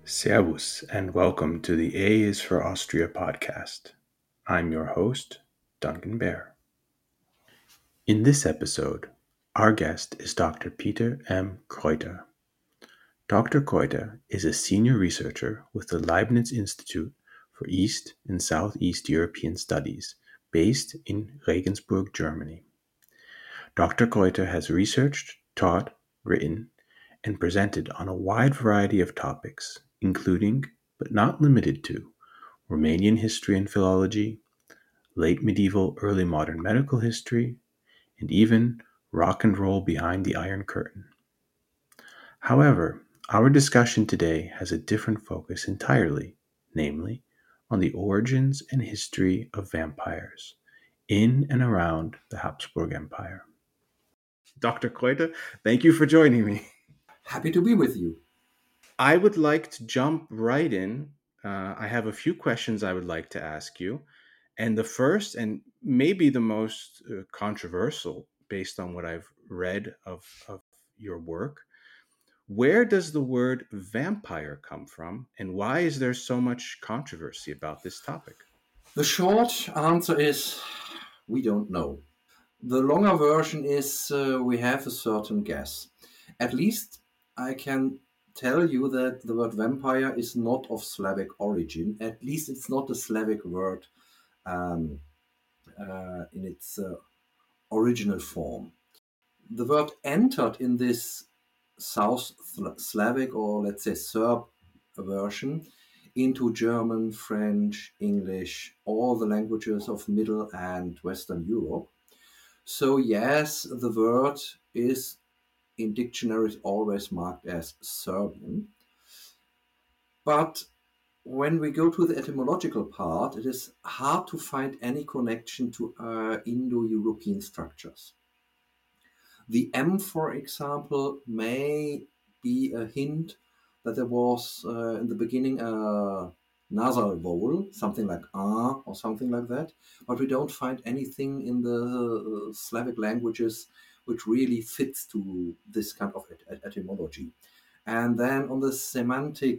Servus, and welcome to the A is for Austria podcast. I'm your host, Duncan Bear. In this episode, our guest is Dr. Peter M. Kreuter. Dr. Kreuter is a senior researcher with the Leibniz Institute for East and Southeast European Studies, based in Regensburg, Germany. Dr. Kreuter has researched, taught, written, and presented on a wide variety of topics, including, but not limited to, Romanian history and philology, late medieval, early modern medical history, and even rock and roll behind the Iron Curtain. However, our discussion today has a different focus entirely, namely, on the origins and history of vampires in and around the Habsburg Empire. Dr. Kreuter, thank you for joining me. Happy to be with you. I would like to jump right in. I have a few questions I would like to ask you. And the first, and maybe the most controversial, based on what I've read of your work, where does the word vampire come from, and why is there so much controversy about this topic? The short answer is we don't know. The longer version is we have a certain guess. At least I can tell you that the word vampire is not of Slavic origin. At least it's not a Slavic word um, in its original form. The word entered in this South Slavic, or let's say Serb version, into German, French, English, all the languages of Middle and Western Europe. So yes, the word is in dictionaries always marked as Serbian. But when we go to the etymological part, it is hard to find any connection to Indo-European structures. The M, for example, may be a hint that there was in the beginning a nasal vowel, something like ah or something like that, but we don't find anything in the Slavic languages which really fits to this kind of etymology. And then on the semantic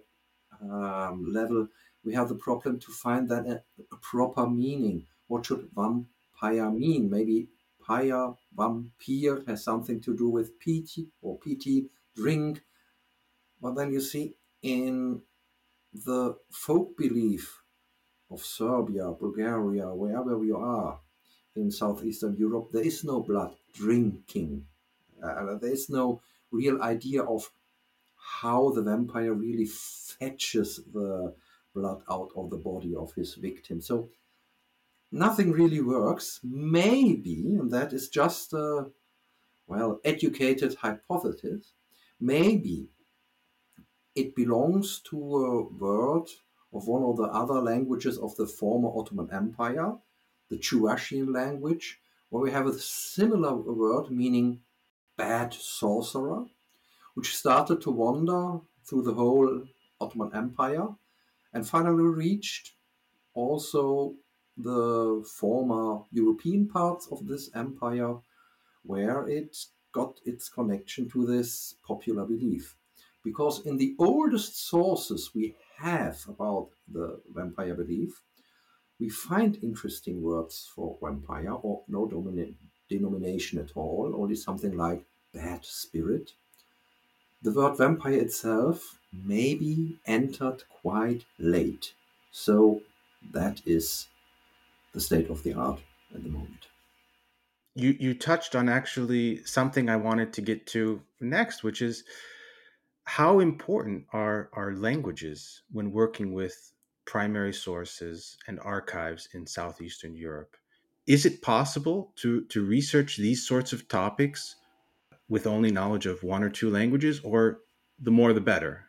level, we have the problem to find that a proper meaning. What should vampire mean? Maybe pyre, vampire has something to do with piti or piti, drink. But then you see in the folk belief of Serbia, Bulgaria, wherever we are in Southeastern Europe, there is no blood drinking. There is no real idea of how the vampire really fetches the blood out of the body of his victim. So nothing really works. Maybe, and that is just a educated hypothesis, maybe it belongs to a word of one of the other languages of the former Ottoman Empire, the Chuvashian language, where we have a similar word meaning bad sorcerer, which started to wander through the whole Ottoman Empire and finally reached also the former European parts of this empire, where it got its connection to this popular belief. Because in the oldest sources we have about the vampire belief, we find interesting words for vampire or no denomination at all, only something like bad spirit. The word vampire itself maybe entered quite late. So that is the state of the art at the moment. You touched on actually something I wanted to get to next, which is how important are languages when working with primary sources and archives in Southeastern Europe? Is it possible to research these sorts of topics with only knowledge of one or two languages, or the more the better?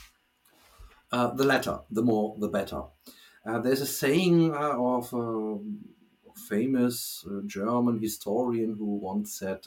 The latter, the more the better. There's a saying of a famous German historian who once said,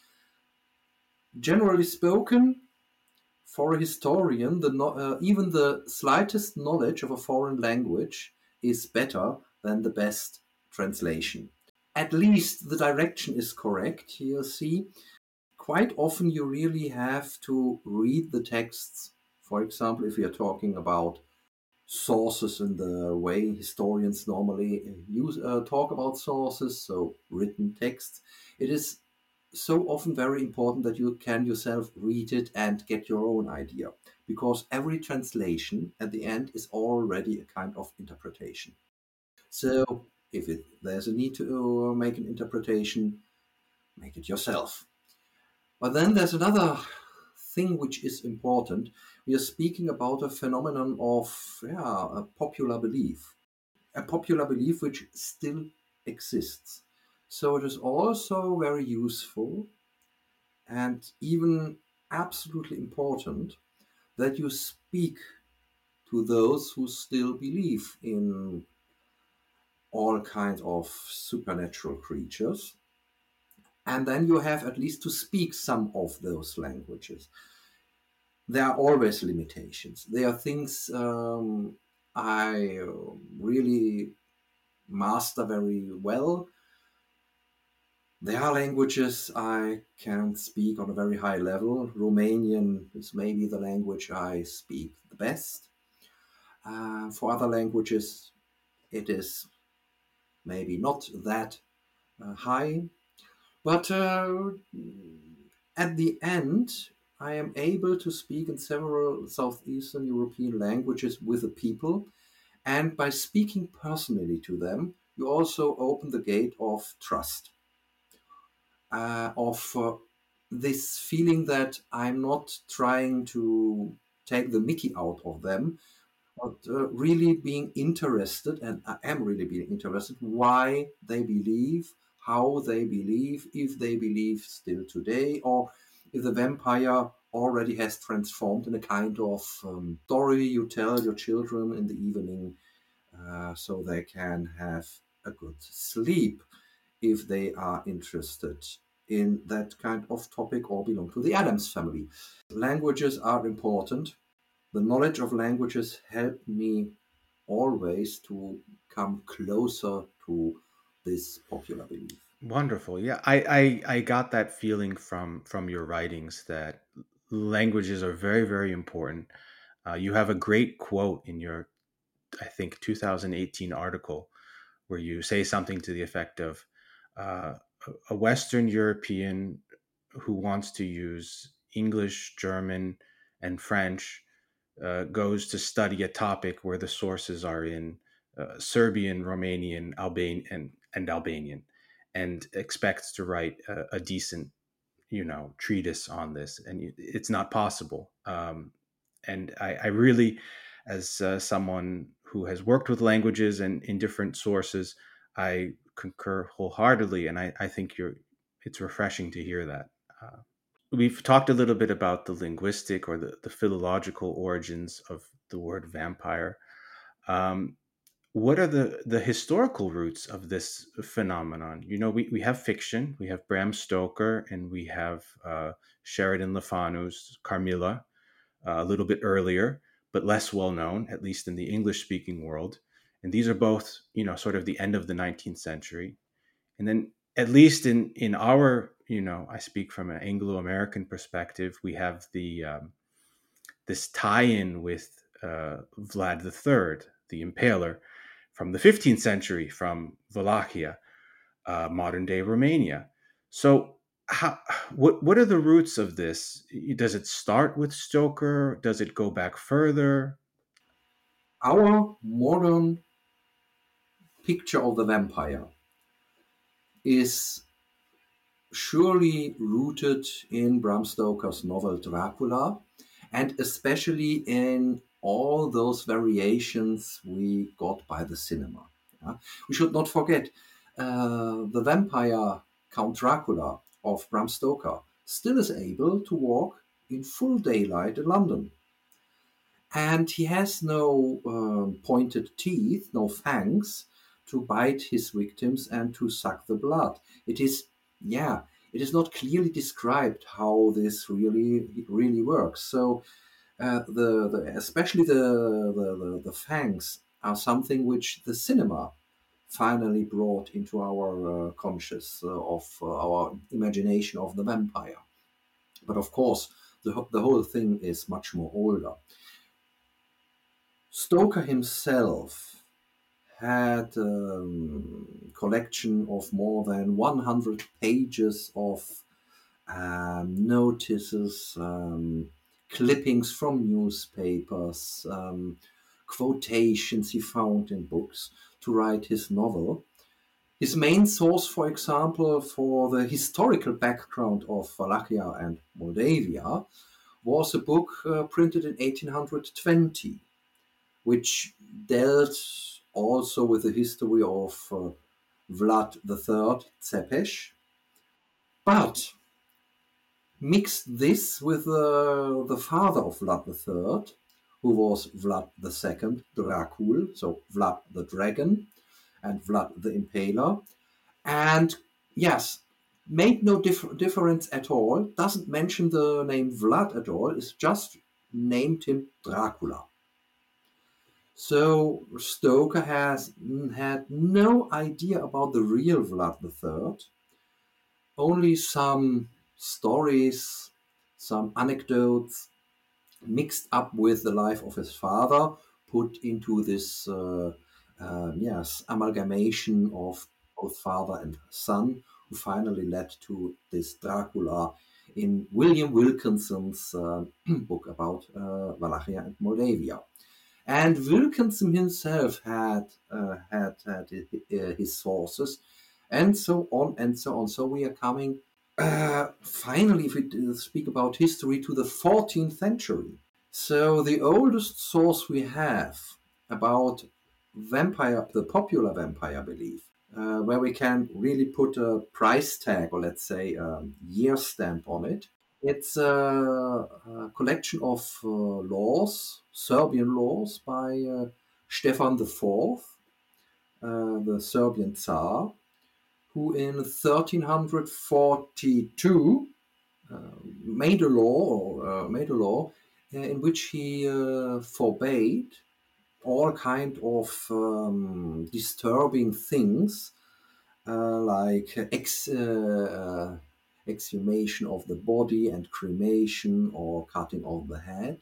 generally spoken, for a historian, even the slightest knowledge of a foreign language is better than the best translation. At least the direction is correct. You see, quite often you really have to read the texts For example, if we are talking about sources in the way historians normally talk about sources, so written texts, it is so often very important that you can yourself read it and get your own idea, because every translation at the end is already a kind of interpretation. So if there's a need to make an interpretation, make it yourself. But then there's another thing which is important. We are speaking about a phenomenon of a popular belief which still exists. So it is also very useful and even absolutely important that you speak to those who still believe in all kinds of supernatural creatures. And then you have at least to speak some of those languages. There are always limitations. There are things I really master very well. There are languages I can speak on a very high level. Romanian is maybe the language I speak the best. For other languages, it is maybe not that high. But at the end, I am able to speak in several Southeastern European languages with the people. And by speaking personally to them, you also open the gate of trust, of this feeling that I'm not trying to take the mickey out of them, but really being interested, and I am really being interested, why they believe, how they believe, if they believe still today, or if the vampire already has transformed in a kind of story you tell your children in the evening, so they can have a good sleep if they are interested in that kind of topic or belong to the Adams family. Languages are important. The knowledge of languages helped me always to come closer to this popular belief. Wonderful. Yeah, I got that feeling from your writings that languages are very, very important. You have a great quote in your, I think, 2018 article where you say something to the effect of uh, a Western European who wants to use English, German, and French goes to study a topic where the sources are in Serbian, Romanian, and Albanian, and expects to write a decent, treatise on this, and it's not possible. And I really, as someone who has worked with languages and in different sources, I concur wholeheartedly, and I think it's refreshing to hear that. We've talked a little bit about the linguistic or the philological origins of the word vampire. Um, what are the historical roots of this phenomenon? We have fiction, we have Bram Stoker, and we have Sheridan Le Fanu's Carmilla, a little bit earlier, but less well known, at least in the English speaking world. And these are both, sort of the end of the 19th century. And then, at least in our, I speak from an Anglo-American perspective, we have this tie-in with Vlad III, the Impaler, from the 15th century, from Wallachia, modern day Romania. So, what are the roots of this? Does it start with Stoker? Does it go back further? Our modern picture of the vampire is surely rooted in Bram Stoker's novel Dracula, and especially in all those variations we got by the cinema. Yeah? We should not forget the vampire Count Dracula of Bram Stoker still is able to walk in full daylight in London. And he has no pointed teeth, no fangs to bite his victims and to suck the blood. It is, yeah, it is not clearly described how this really works. So especially the fangs are something which the cinema finally brought into our conscious of our imagination of the vampire. But of course, the whole thing is much more older. Stoker himself had a collection of more than 100 pages of notices, clippings from newspapers, quotations he found in books to write his novel. His main source, for example, for the historical background of Wallachia and Moldavia was a book printed in 1820, which dealt also with the history of Vlad III Tzepes, but mixed this with the father of Vlad III, who was Vlad II Dracul, so Vlad the Dragon and Vlad the Impaler, and yes, made no difference at all, doesn't mention the name Vlad at all, it's just named him Dracula. So Stoker has had no idea about the real Vlad III, only some stories, some anecdotes mixed up with the life of his father, put into this amalgamation of both father and son, who finally led to this Dracula in William Wilkinson's book about Wallachia and Moldavia. And Wilkinson himself had his sources, and so on and so on. So we are coming, finally, if we speak about history, to the 14th century. So the oldest source we have about vampire, the popular vampire belief, where we can really put a price tag, or let's say a year stamp on it. It's a collection of laws, Serbian laws by Stefan IV, the Serbian Tsar, who in 1342 made a law in which he forbade all kind of disturbing things like exhumation of the body and cremation or cutting off the head.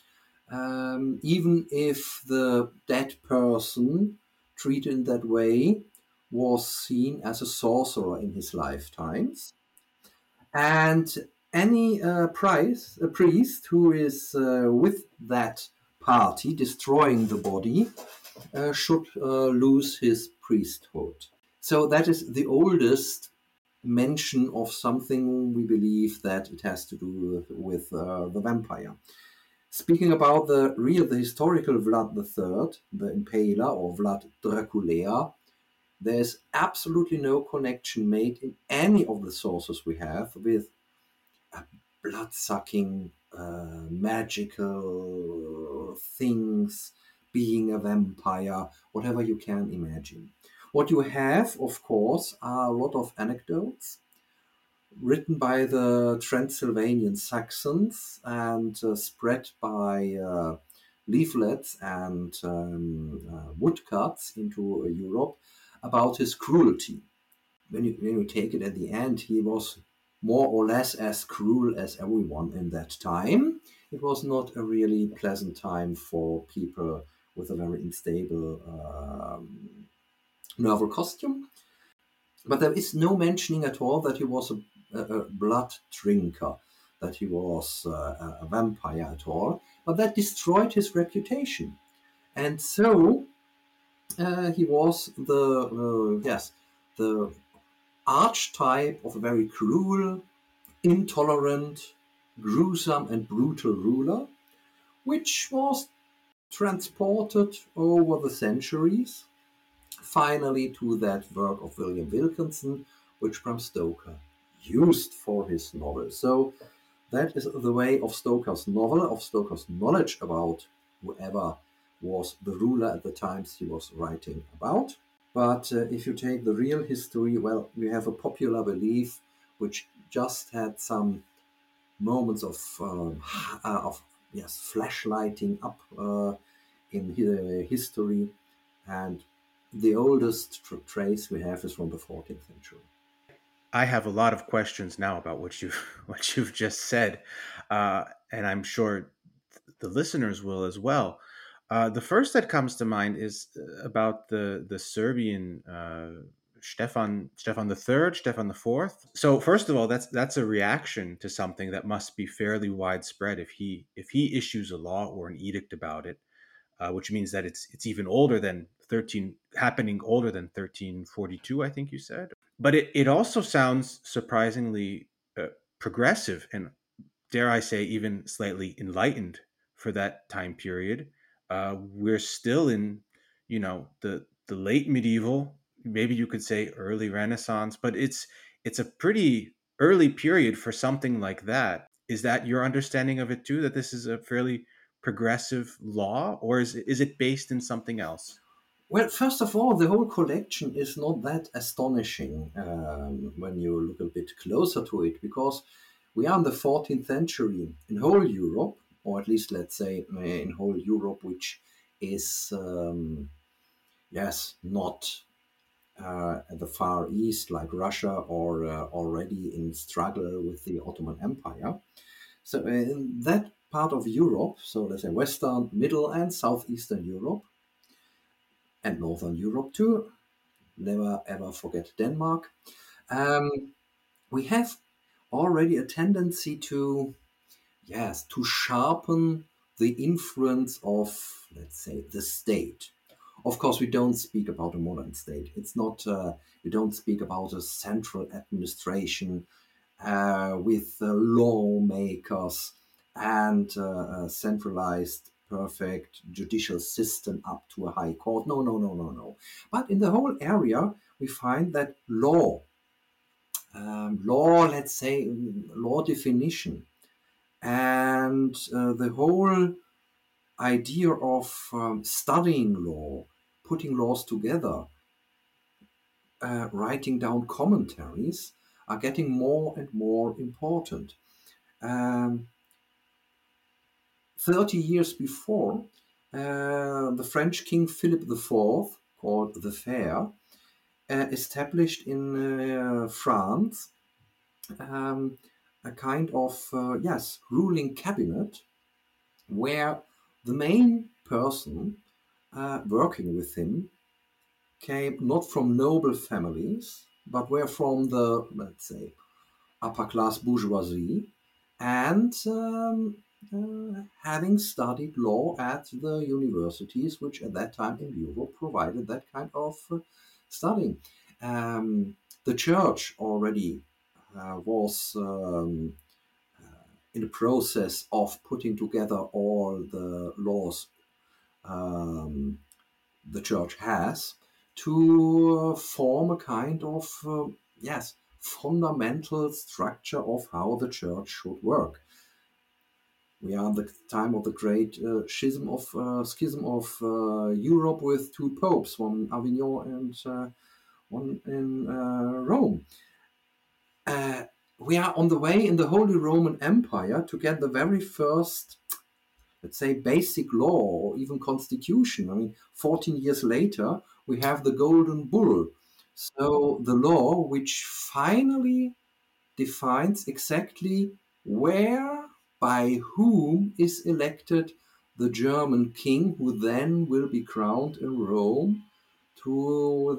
Even if the dead person treated in that way was seen as a sorcerer in his lifetimes. And any priest who is with that party destroying the body should lose his priesthood. So that is the oldest mention of something we believe that it has to do with the vampire. Speaking about the historical Vlad III, the Impaler, or Vlad Draculea, there's absolutely no connection made in any of the sources we have with blood-sucking, magical things, being a vampire, whatever you can imagine. What you have, of course, are a lot of anecdotes written by the Transylvanian Saxons and spread by leaflets and woodcuts into Europe about his cruelty. When you take it at the end, he was more or less as cruel as everyone in that time. It was not a really pleasant time for people with a very unstable nerval costume. But there is no mentioning at all that he was a blood drinker, that he was a vampire at all. But that destroyed his reputation. And so he was the archetype of a very cruel, intolerant, gruesome and brutal ruler, which was transported over the centuries, finally to that work of William Wilkinson, which Bram Stoker used for his novel. So that is the way of Stoker's novel, of Stoker's knowledge about whoever was the ruler at the times he was writing about. But if you take the real history, well, we have a popular belief which just had some moments of flashlighting up in history, and the oldest trace we have is from the 14th century. I have a lot of questions now about what you what you've just said, and I'm sure the listeners will as well. The first that comes to mind is about the Serbian Stefan the Third, Stefan the Fourth. So first of all, that's a reaction to something that must be fairly widespread if he issues a law or an edict about it, which means that it's even older than 1342. I think you said, but it also sounds surprisingly progressive and, dare I say, even slightly enlightened for that time period. We're still in, the late medieval, maybe you could say early Renaissance, but it's a pretty early period for something like that. Is that your understanding of it too? That this is a fairly progressive law, or is it based in something else? Well, first of all, the whole collection is not that astonishing when you look a bit closer to it, because we are in the 14th century in whole Europe, or at least let's say in whole Europe, which is, yes, not at the Far East like Russia or already in struggle with the Ottoman Empire. So in that part of Europe, so let's say Western, Middle, and Southeastern Europe, and Northern Europe too, never ever forget Denmark. Um, we have already a tendency to, yes, to sharpen the influence of, let's say, the state. Of course, we don't speak about a modern state. It's not. We don't speak about a central administration with lawmakers and a centralized, perfect judicial system up to a high court. No, no, no, no, no. But in the whole area, we find that law, let's say, law definition, and the whole idea of studying law, putting laws together, writing down commentaries are getting more and more important. Um, 30 years before, the French King Philip IV, called the Fair, established in France a kind of, yes, ruling cabinet where the main person working with him came not from noble families, but were from the, let's say, upper class bourgeoisie, and having studied law at the universities, which at that time in Europe provided that kind of studying. The church already was in the process of putting together all the laws um, the church has to form a kind of, yes, fundamental structure of how the church should work. We are at the time of the great schism of Europe with two popes, one in Avignon and one in Rome. We are on the way in the Holy Roman Empire to get the very first, let's say, basic law or even constitution. I mean, 14 years later, we have the Golden Bull. So the law which finally defines exactly where, by whom is elected the German king, who then will be crowned in Rome to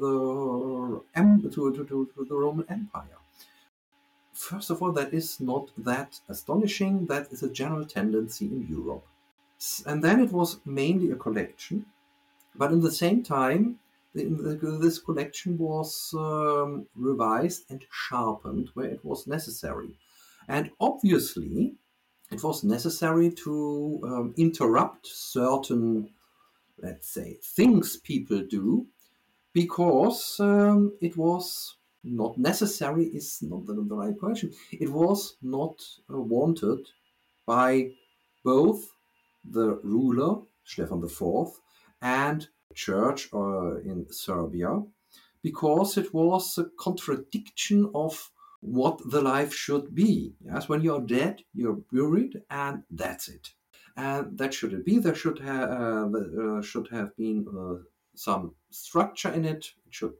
the Roman Empire. First of all, that is not that astonishing. That is a general tendency in Europe. And then it was mainly a collection, but in the same time, this collection was revised and sharpened where it was necessary. And obviously, it was necessary to interrupt certain, let's say, things people do, because it was not necessary, is not the right question. It was not wanted by both the ruler, Stefan IV, and the church in Serbia, because it was a contradiction of what the life should be. Yes, when you're dead, you're buried, and that's it. And that shouldn't be. There should have been some structure in it. It should be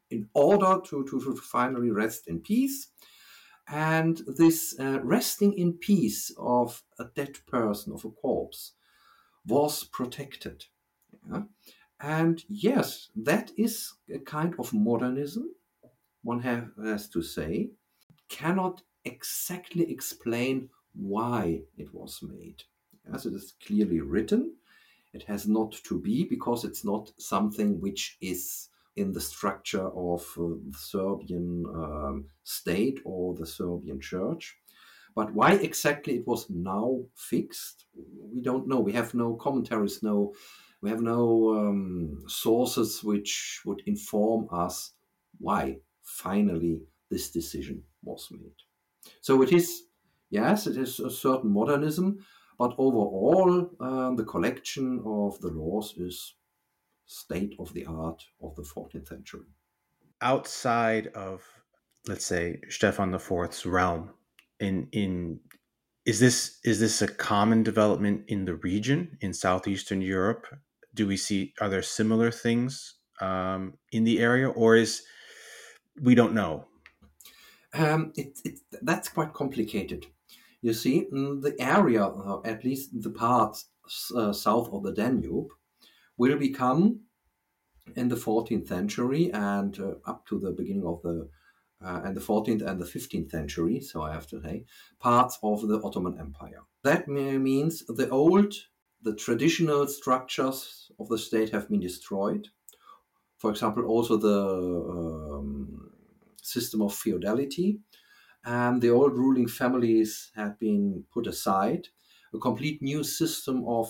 in order to finally rest in peace. And this resting in peace of a dead person, of a corpse, was protected. Yeah? And yes, that is a kind of modernism, one has to say. Cannot exactly explain why it was made. As it is clearly written, it has not to be, because it's not something which is in the structure of the Serbian state or the Serbian church. But why exactly it was now fixed, we don't know. We have no commentaries, we have no sources which would inform us why finally this decision was made. So it is, yes, it is a certain modernism, but overall, the collection of the laws is state of the art of the 14th century. Outside of, let's say, Stefan IV's realm, in is this a common development in the region in southeastern Europe? Do we see, are there similar things in the area, or is, we don't know? That's quite complicated. You see, the area, at least the part south of the Danube, will become in the 14th century and up to the beginning of the and the 14th and the 15th century, so I have to say, parts of the Ottoman Empire. That means the traditional structures of the state have been destroyed. For example, also the system of feudality, and the old ruling families have been put aside. A complete new system of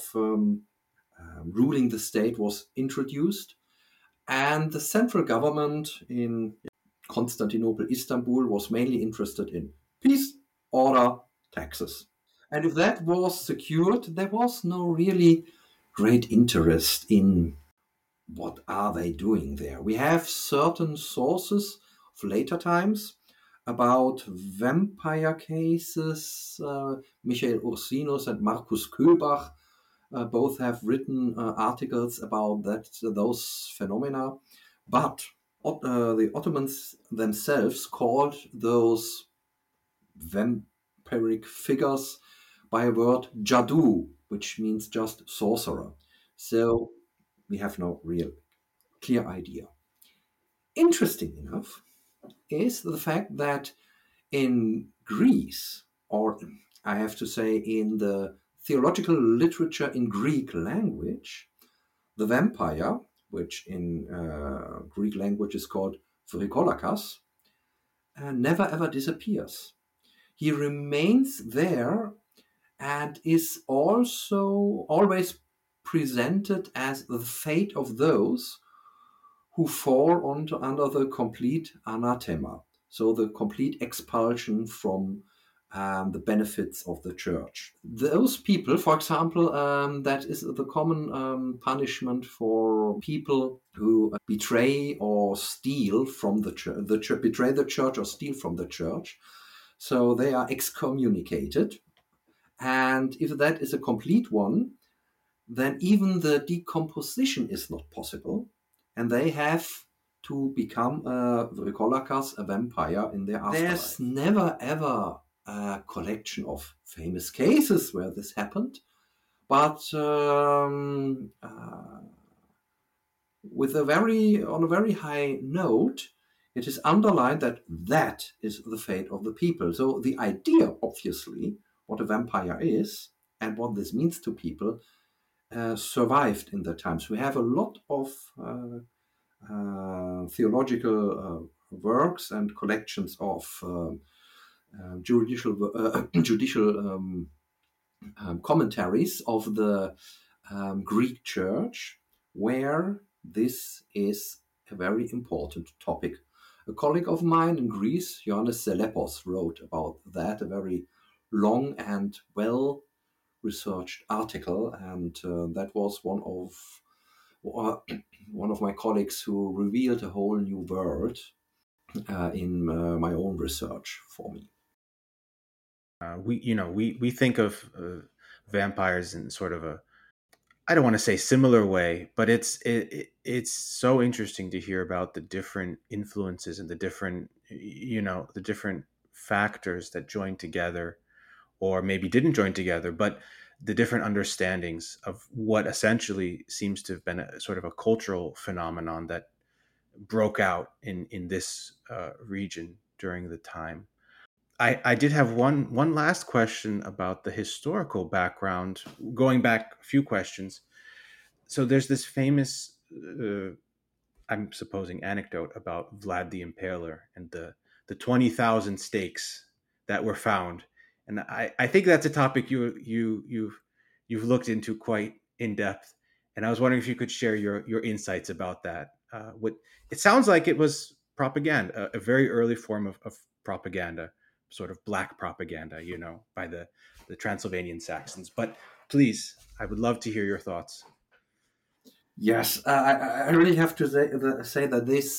ruling the state was introduced, and the central government in Constantinople, Istanbul, was mainly interested in peace, order, taxes. And if that was secured, there was no really great interest in what are they doing there. We have certain sources of later times about vampire cases. Michael Ursinus and Markus Köhlbach both have written articles about those phenomena. But the Ottomans themselves called those vampiric figures by a word jadoo, which means just sorcerer. So we have no real clear idea. Interesting enough is the fact that in Greece, or I have to say in the theological literature in Greek language, the vampire, which in Greek language is called Vrykolakas, never ever disappears. He remains there and is also always presented as the fate of those who fall under the complete anathema, so the complete expulsion from the benefits of the church. Those people, for example, that is the common punishment for people who betray or steal from the church, betray the church or steal from the church. So they are excommunicated. And if that is a complete one, then even the decomposition is not possible, and they have to become a vampire in their afterlife. There's never ever a collection of famous cases where this happened, but on a very high note, it is underlined that that is the fate of the people. So the idea, obviously, what a vampire is and what this means to people survived in the times. We have a lot of theological works and collections of judicial commentaries of the Greek Church, where this is a very important topic. A colleague of mine in Greece, Ioannis Zelepos, wrote about that, a very long and well researched article, and that was one of my colleagues who revealed a whole new world in my own research for me. We think of vampires in sort of a, I don't want to say similar way, but it's so interesting to hear about the different influences and the different, the different factors that join together or maybe didn't join together, but the different understandings of what essentially seems to have been a sort of a cultural phenomenon that broke out in this region during the time. I did have one last question about the historical background, going back a few questions. So there's this famous, I'm supposing, anecdote about Vlad the Impaler and the 20,000 stakes that were found, and I think that's a topic you've looked into quite in depth, and I was wondering if you could share your insights about that. What it sounds like it was propaganda, a very early form of propaganda, sort of black propaganda, by the Transylvanian Saxons. But please, I would love to hear your thoughts. Yes, I really have to say that this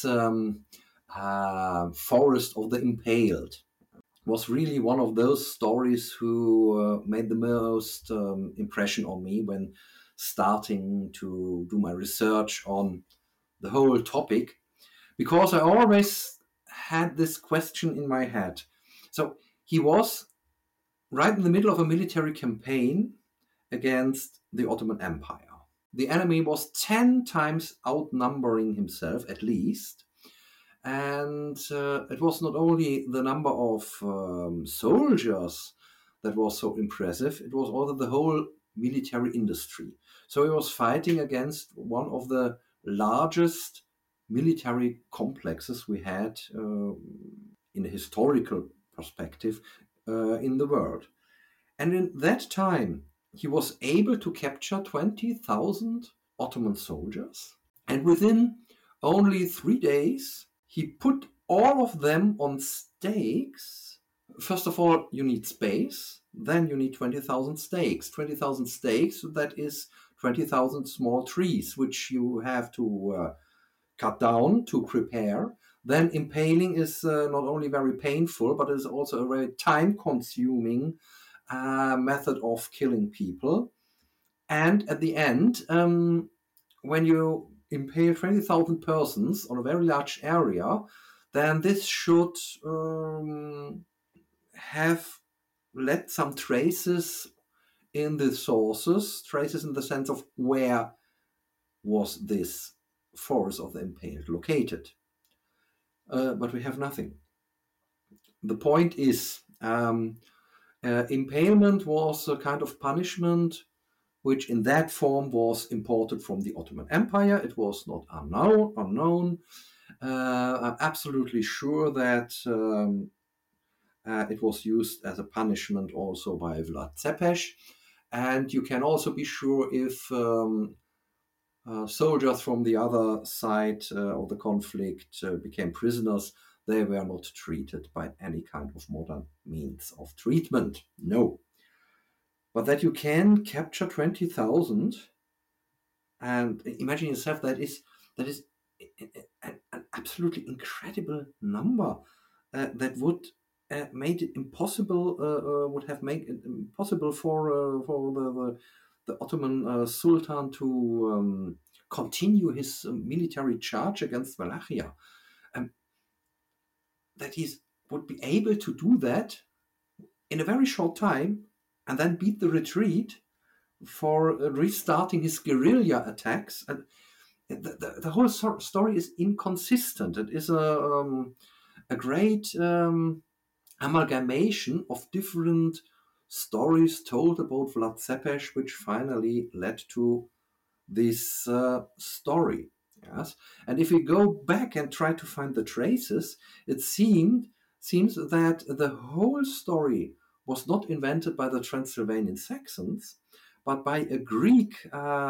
Forest of the Impaled was really one of those stories who made the most impression on me when starting to do my research on the whole topic, because I always had this question in my head. So he was right in the middle of a military campaign against the Ottoman Empire. The enemy was 10 times outnumbering himself, at least. And it was not only the number of soldiers that was so impressive, it was also the whole military industry. So he was fighting against one of the largest military complexes we had in a historical perspective in the world. And in that time, he was able to capture 20,000 Ottoman soldiers. And within only 3 days, he put all of them on stakes. First of all, you need space. Then you need 20,000 stakes. 20,000 stakes, that is 20,000 small trees, which you have to cut down to prepare. Then impaling is not only very painful, but is also a very time-consuming method of killing people. And at the end, when you impale 20,000 persons on a very large area, then this should have left some traces in the sources, traces in the sense of where was this forest of the impaled located. But we have nothing. The point is, impalement was a kind of punishment which in that form was imported from the Ottoman Empire. It was not unknown. I'm absolutely sure that it was used as a punishment also by Vlad Tepes. And you can also be sure if soldiers from the other side of the conflict became prisoners, they were not treated by any kind of modern means of treatment. No. But that you can capture 20,000, and imagine yourself, that is an absolutely incredible number that would made it impossible, would have made it impossible for the Ottoman Sultan to continue his military charge against Wallachia. That he would be able to do that in a very short time and then beat the retreat for restarting his guerrilla attacks. And the whole story is inconsistent. It is a great amalgamation of different stories told about Vlad Tepes, which finally led to this story. Yes, and if we go back and try to find the traces, it seems that the whole story was not invented by the Transylvanian Saxons, but by a Greek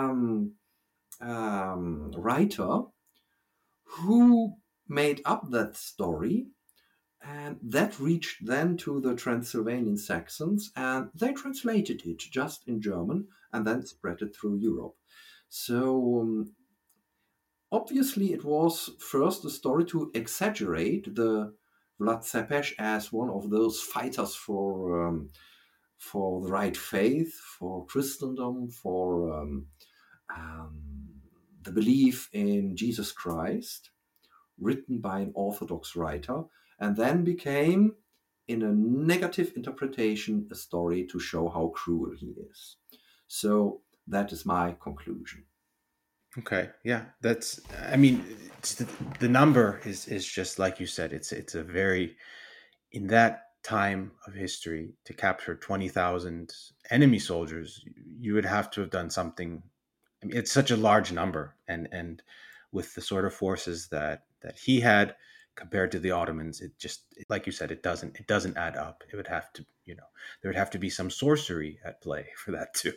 writer who made up that story, and that reached then to the Transylvanian Saxons, and they translated it just in German and then spread it through Europe. So obviously it was first a story to exaggerate the Vlad Tepes as one of those fighters for the right faith, for Christendom, for the belief in Jesus Christ, written by an Orthodox writer, and then became, in a negative interpretation, a story to show how cruel he is. So that is my conclusion. Okay, yeah, that's. I mean, the number is just like you said. It's a very, in that time of history, to capture 20,000 enemy soldiers, you would have to have done something. I mean, it's such a large number, and with the sort of forces that he had compared to the Ottomans, it just, like you said, it doesn't add up. It would have to, there would have to be some sorcery at play for that too.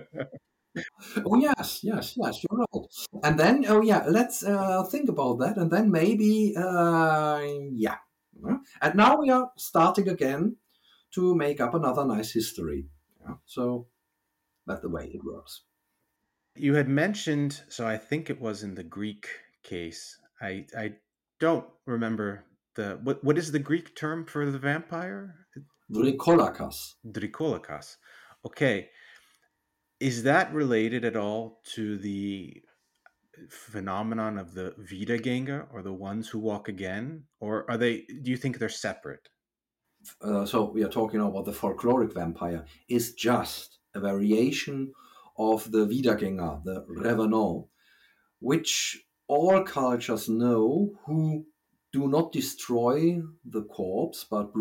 Oh yes, yes, yes, you're right. And then, oh yeah, let's think about that, and then maybe, yeah. And now we are starting again to make up another nice history. Yeah? So that's the way it works. You had mentioned, so I think it was in the Greek case. I don't remember what is the Greek term for the vampire? Drikolakas. Drikolakas. Okay, is that related at all to the phenomenon of the Wiedergänger, or the ones who walk again, or are they? Do you think they're separate? So we are talking about the folkloric vampire, is just a variation of the Wiedergänger, the Revenant, which all cultures know, who do not destroy the corpse but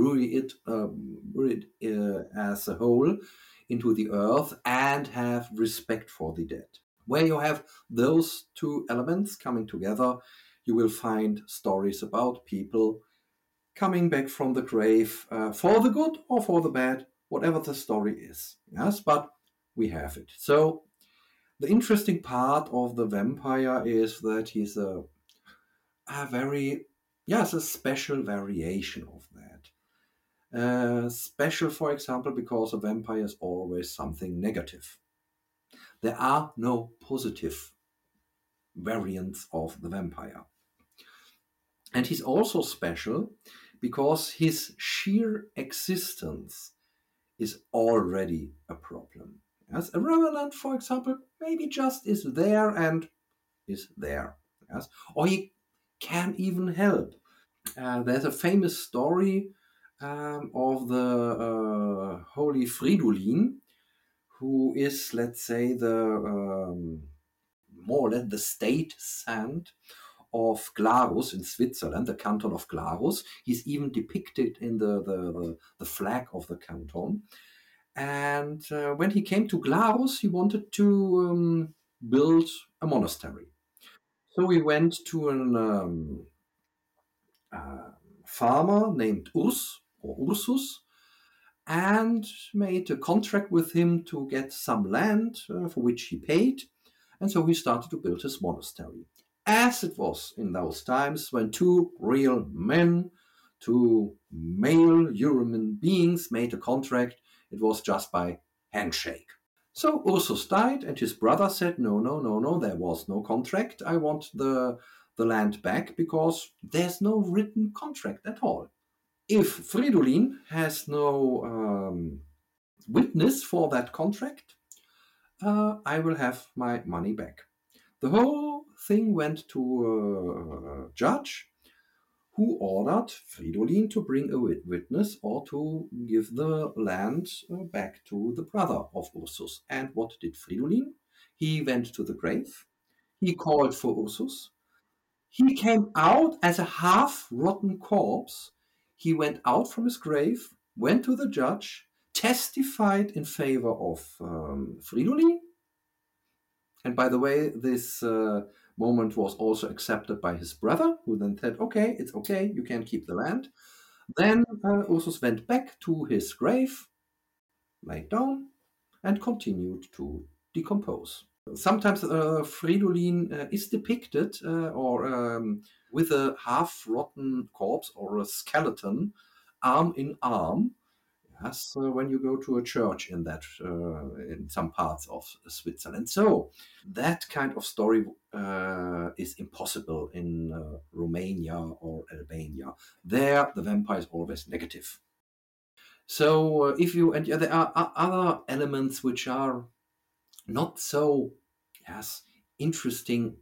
bury it as a whole into the earth and have respect for the dead. Where you have those two elements coming together, you will find stories about people coming back from the grave, for the good or for the bad, whatever the story is. Yes, but we have it. So the interesting part of the vampire is that he's a very, yes, a special variation of that. Special, for example, because a vampire is always something negative. There are no positive variants of the vampire. And he's also special because his sheer existence is already a problem. Yes, a revenant, for example, maybe just is there and is there. Yes, or he can even help. There's a famous story of the holy Fridolin, who is, let's say, the more or less the state saint of Glarus in Switzerland, the canton of Glarus. He's even depicted in the flag of the canton. And when he came to Glarus, he wanted to build a monastery. So he went to an uh, farmer named Ursus, and made a contract with him to get some land for which he paid. And so he started to build his monastery. As it was in those times when two real men, two male human beings made a contract, it was just by handshake. So Ursus died, and his brother said, no, no, no, no, there was no contract. I want the land back because there's no written contract at all. If Fridolin has no witness for that contract, I will have my money back. The whole thing went to a judge who ordered Fridolin to bring a witness or to give the land back to the brother of Ursus. And what did Fridolin? He went to the grave. He called for Ursus. He came out as a half rotten corpse. He went out from his grave, went to the judge, testified in favor of Fridolin. And by the way, this moment was also accepted by his brother, who then said, okay, it's okay, you can keep the land. Then Ursus went back to his grave, laid down, and continued to decompose. Sometimes Fridolin is depicted or with a half-rotten corpse or a skeleton, arm in arm. Yes, when you go to a church in that in some parts of Switzerland. So that kind of story is impossible in Romania or Albania. There, the vampire is always negative. So if you and yeah, there are other elements which are not so, yes, interesting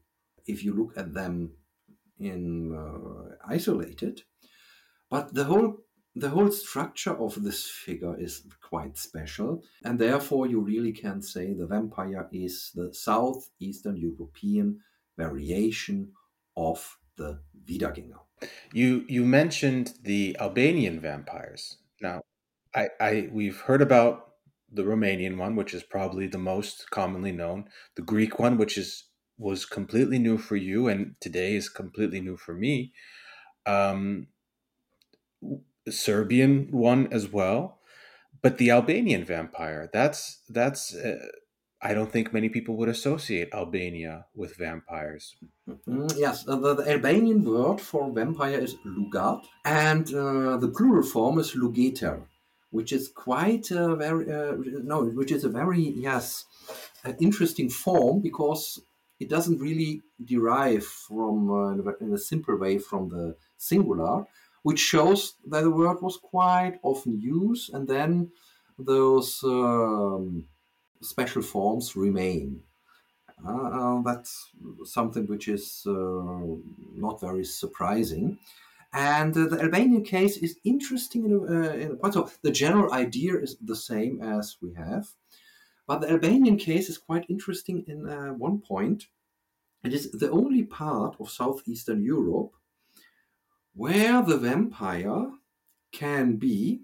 if you look at them in isolated. But the whole structure of this figure is quite special, and therefore you really can say the vampire is the southeastern European variation of the Wiedergänger. You mentioned the Albanian vampires. Now, we've heard about the Romanian one, which is probably the most commonly known. The Greek one, which was completely new for you, and today is completely new for me. Um, the Serbian one as well, but the Albanian vampire. That's. I don't think many people would associate Albania with vampires. Yes, the Albanian word for vampire is lugat, and the plural form is lugeter, which is quite a very no, which is a very interesting form because it doesn't really derive from in a simple way from the singular, which shows that the word was quite often used, and then those special forms remain. That's something which is not very surprising. And the Albanian case is interesting in a point. So the general idea is the same as we have, but the Albanian case is quite interesting in one point. It is the only part of southeastern Europe where the vampire can be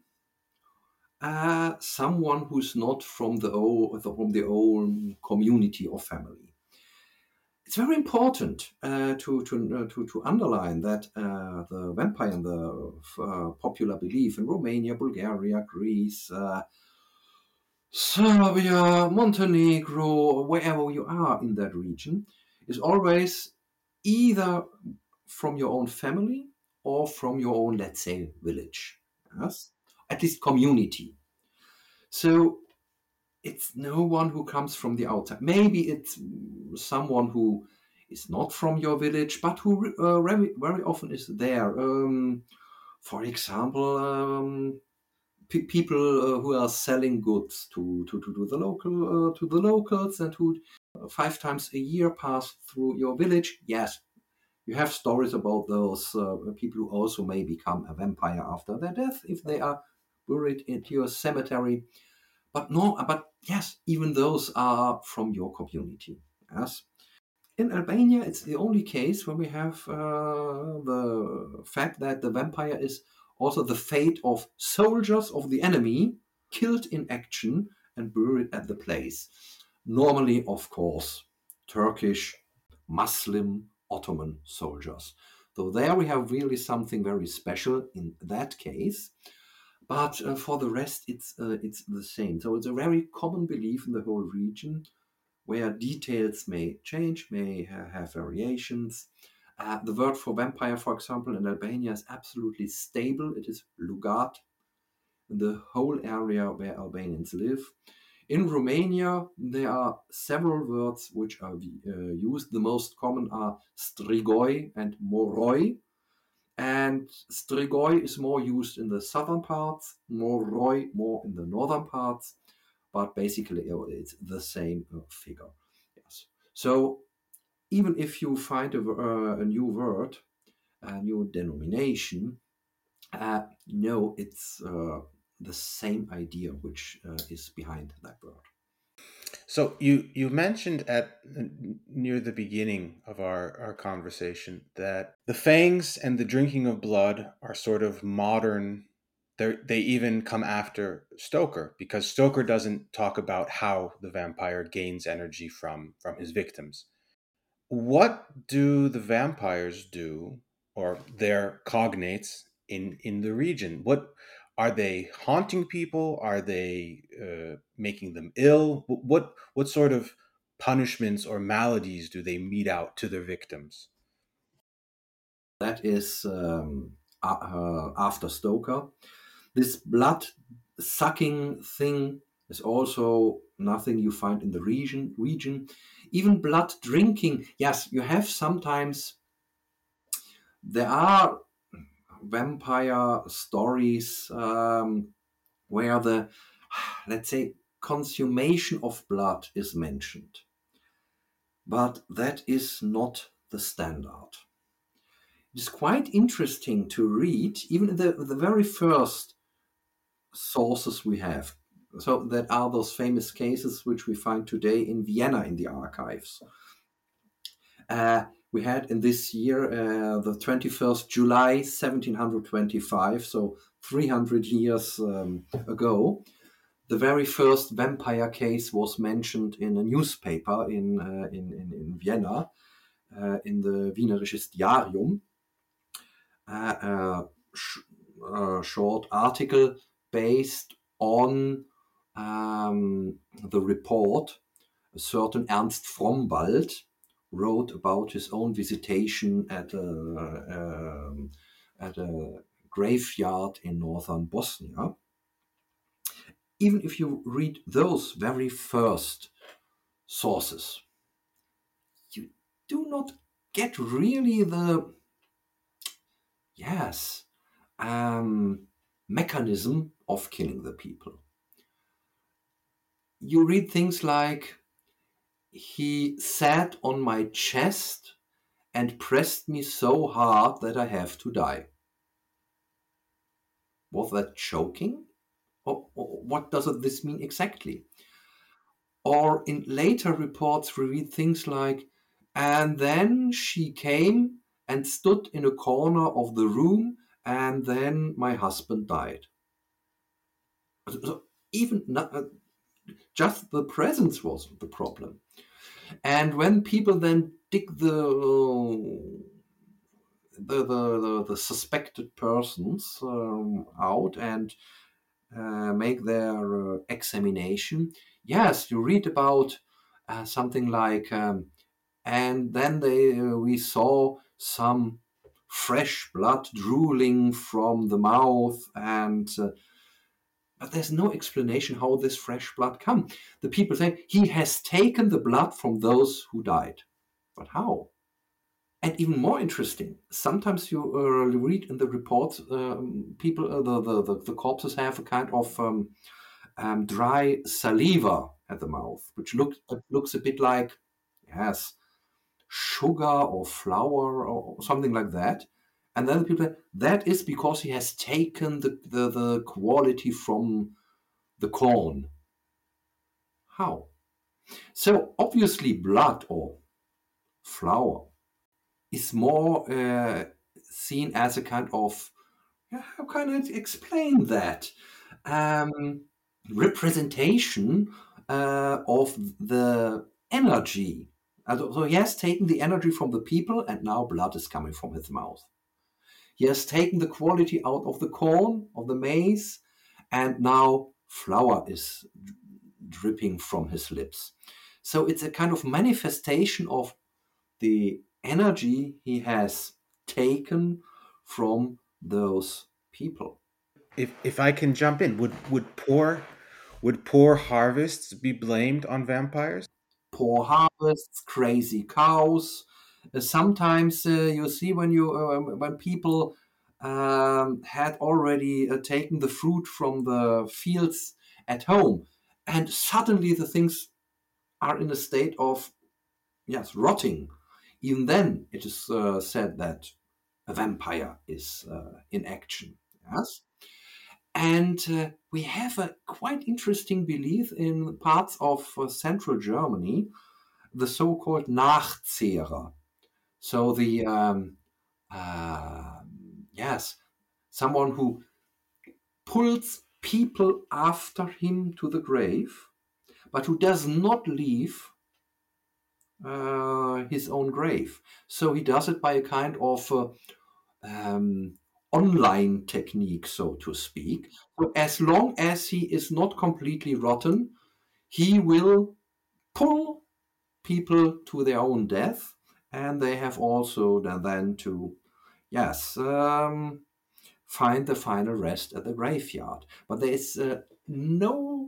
someone who's not from the old community or family. It's very important to underline that the vampire and the popular belief in Romania, Bulgaria, Greece, Serbia, Montenegro, wherever you are in that region, is always either from your own family or from your own, let's say, village. Yes? At least community. So it's no one who comes from the outside. Maybe it's someone who is not from your village, but who very often is there. For example, people who are selling goods to the locals and who 5 times a year pass through your village. Yes, you have stories about those people who also may become a vampire after their death if they are buried into your cemetery. But yes, even those are from your community. Yes. In Albania, it's the only case where we have the fact that the vampire is also the fate of soldiers of the enemy killed in action and buried at the place. Normally, of course, Turkish, Muslim, Ottoman soldiers. So there we have really something very special in that case. But for the rest, it's the same. So it's a very common belief in the whole region, where details may change, may have variations. The word for vampire, for example, in Albania is absolutely stable. It is lugat, in the whole area where Albanians live. In Romania, there are several words which are used. The most common are strigoi and moroi. And strigoi is more used in the southern parts, moroi more in the northern parts, but basically it's the same figure. Yes. So even if you find a new word, a new denomination, no, it's the same idea which is behind that word. So you mentioned at near the beginning of our conversation that the fangs and the drinking of blood are sort of modern. They even come after Stoker because Stoker doesn't talk about how the vampire gains energy from his victims. What do the vampires do, or their cognates in the region? What are they haunting people? Are they making them ill? What sort of punishments or maladies do they mete out to their victims? That is after Stoker. This blood sucking thing is also nothing you find in the region. Even blood drinking, yes, you have sometimes. There are vampire stories where the, let's say, consummation of blood is mentioned. But that is not the standard. It is quite interesting to read, even in the very first sources we have. So that are those famous cases which we find today in Vienna in the archives. We had in this year, the 21st July 1725, so 300 years ago, the very first vampire case was mentioned in a newspaper in Vienna, in the Wienerisches Diarium. A short article based on the report a certain Ernst Frombald wrote about his own visitation at a graveyard in northern Bosnia. Even if you read those very first sources, you do not get really the mechanism of killing the people. You read things like, he sat on my chest and pressed me so hard that I have to die. Was that choking? Or what does this mean exactly? Or in later reports, we read things like, and then she came and stood in a corner of the room, and then my husband died. So even just the presence was the problem. And when people then dig the suspected persons out and make their examination, yes, you read about something like, and then we saw some fresh blood drooling from the mouth, and but there's no explanation how this fresh blood come. The people say he has taken the blood from those who died, but how? And even more interesting, sometimes you read in the reports, people, the corpses have a kind of dry saliva at the mouth, which looks a bit like, yes, sugar or flour or something like that. And then the people say, that is because he has taken the quality from the corn. How? So obviously blood or flour is more seen as a kind of, how can I explain that? Representation of the energy. So he has taken the energy from the people, and now blood is coming from his mouth. He has taken the quality out of the corn, of the maize, and now flour is dripping from his lips. So it's a kind of manifestation of the energy he has taken from those people. If I can jump in, would poor harvests be blamed on vampires? Poor harvests, crazy cows. Sometimes you see when people had already taken the fruit from the fields at home, and suddenly the things are in a state of rotting. Even then, it is said that a vampire is in action. Yes. And we have a quite interesting belief in parts of central Germany, the so-called Nachzehrer. So someone who pulls people after him to the grave, but who does not leave his own grave. So he does it by a kind of online technique, so to speak. So as long as he is not completely rotten, he will pull people to their own death, and they have also then to, find the final rest at the graveyard. But there is no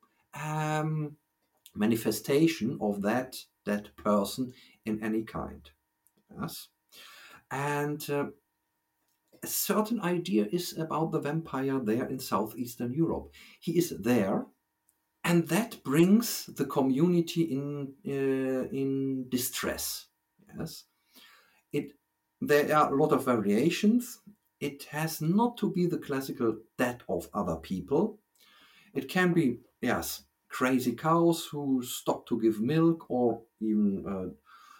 manifestation of that person in any kind. Yes. And a certain idea is about the vampire there in southeastern Europe. He is there, and that brings the community in distress. Yes, There are a lot of variations. It has not to be the classical death of other people. It can be, yes, crazy cows who stop to give milk, or even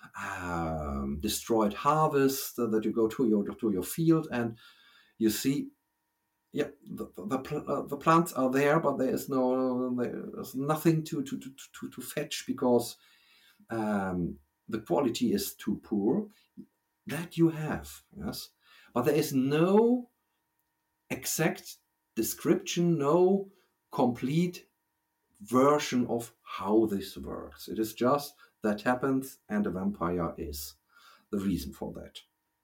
destroyed harvest that you go to your field and you see, yeah, the plants are there, but there's nothing to fetch because the quality is too poor. That you have, yes, but there is no exact description, no complete version of how this works. It is just that happens, and a vampire is the reason for that.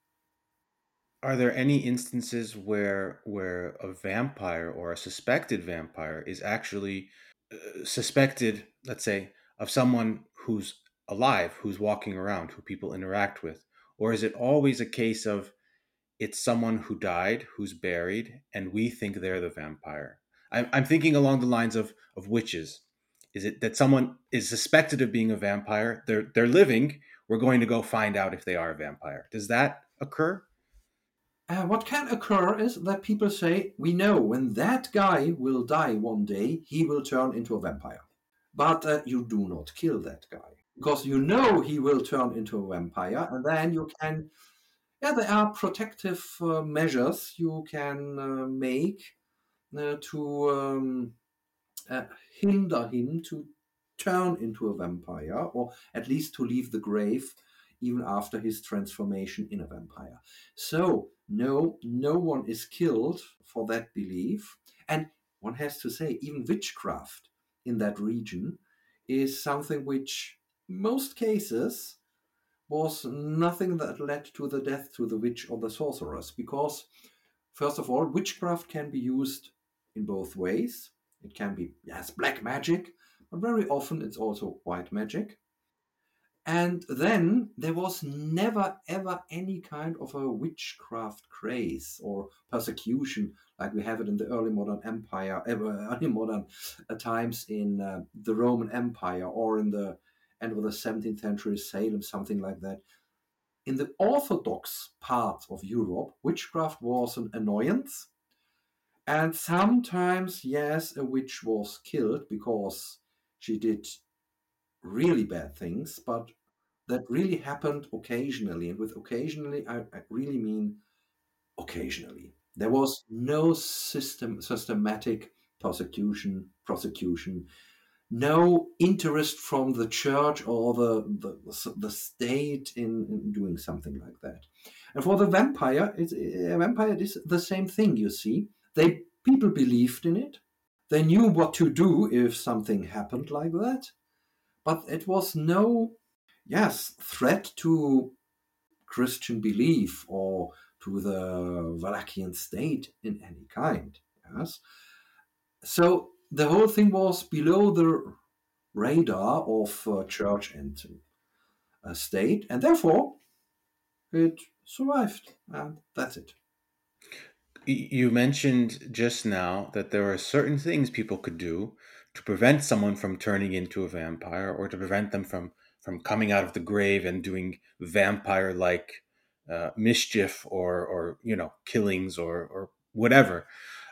Are there any instances where a vampire or a suspected vampire is actually suspected, let's say, of someone who's alive, who's walking around, who people interact with? Or is it always a case of it's someone who died, who's buried, and we think they're the vampire? I'm thinking along the lines of witches. Is it that someone is suspected of being a vampire? They're living. We're going to go find out if they are a vampire. Does that occur? What can occur is that people say, we know when that guy will die one day, he will turn into a vampire. But you do not kill that guy because you know he will turn into a vampire, and then you can, yeah, there are protective measures you can make to uh, hinder him to turn into a vampire, or at least to leave the grave even after his transformation in a vampire. So no one is killed for that belief. And one has to say, even witchcraft in that region is something which most cases was nothing that led to the death to the witch or the sorceress, because first of all, witchcraft can be used in both ways. It can be, yes, black magic, but very often it's also white magic. And then there was never ever any kind of a witchcraft craze or persecution like we have it in the early modern empire, early modern times in the Roman Empire, or in the end of the 17th century Salem, something like that. In the Orthodox part of Europe, witchcraft was an annoyance. And sometimes, yes, a witch was killed because she did really bad things, but that really happened occasionally. And with occasionally, I really mean occasionally. There was no systematic prosecution, no interest from the church or the state in doing something like that. And for the vampire, a vampire is the same thing, you see. People believed in it. They knew what to do if something happened like that. But it was no, yes, threat to Christian belief or to the Wallachian state in any kind. Yes. So the whole thing was below the radar of church and state, and therefore it survived, and that's it. You mentioned just now that there are certain things people could do to prevent someone from turning into a vampire, or to prevent them from coming out of the grave and doing vampire like mischief, or killings, or whatever.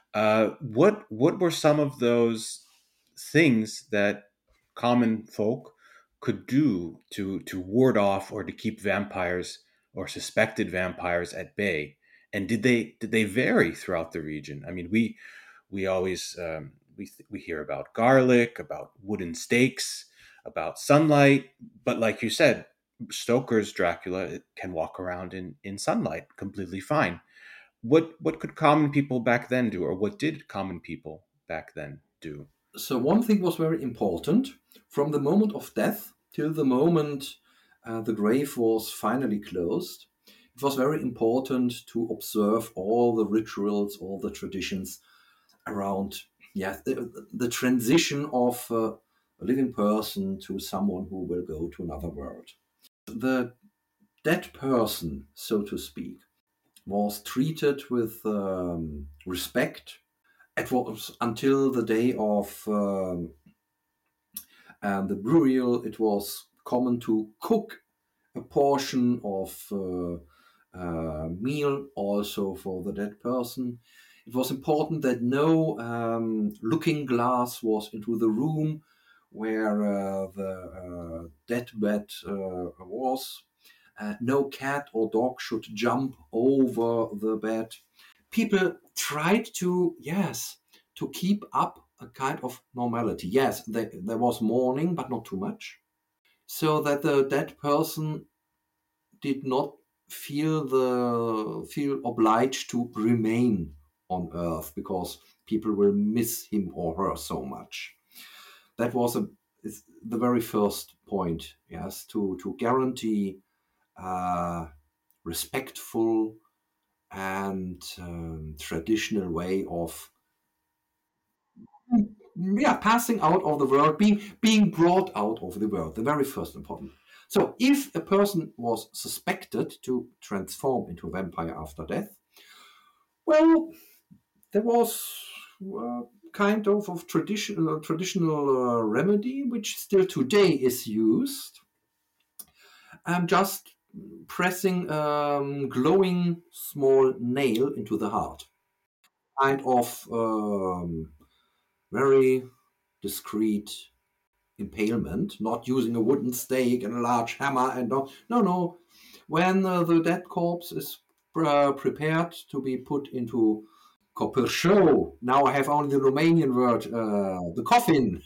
What were some of those things that common folk could do to ward off or to keep vampires or suspected vampires at bay? And did they vary throughout the region? I mean, we always we hear about garlic, about wooden stakes, about sunlight, but like you said, Stoker's Dracula can walk around in sunlight completely fine. What could common people back then do, or what did common people back then do? So one thing was very important: from the moment of death till the moment the grave was finally closed, it was very important to observe all the rituals, all the traditions around, yeah, the transition of a living person to someone who will go to another world. The dead person, so to speak, was treated with respect. It was until the day of the burial. It was common to cook a portion of meal also for the dead person. It was important that no looking glass was into the room where the deathbed was. No cat or dog should jump over the bed. People tried to, yes, to keep up a kind of normality. Yes, there was mourning, but not too much, so that the dead person did not feel obliged to remain on Earth because people will miss him or her so much. That was is the very first point. Yes, to guarantee respectful and traditional way of passing out of the world, being brought out of the world, the very first important. So if a person was suspected to transform into a vampire after death, well, there was kind of traditional remedy, which still today is used. Just pressing glowing small nail into the heart. Kind of very discreet impalement, not using a wooden stake and a large hammer. And no. When the dead corpse is prepared to be put into coperșeu, now I have only the Romanian word, the coffin.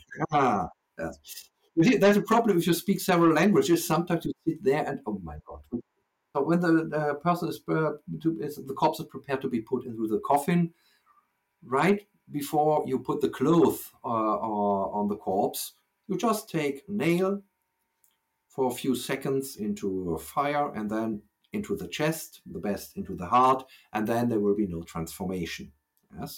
Yes. There's a problem if you speak several languages. Sometimes you sit there and oh my god. So when the person the corpse is prepared to be put into the coffin, right before you put the cloth on the corpse, you just take a nail for a few seconds into a fire and then into the chest, the best into the heart, and then there will be no transformation. Yes.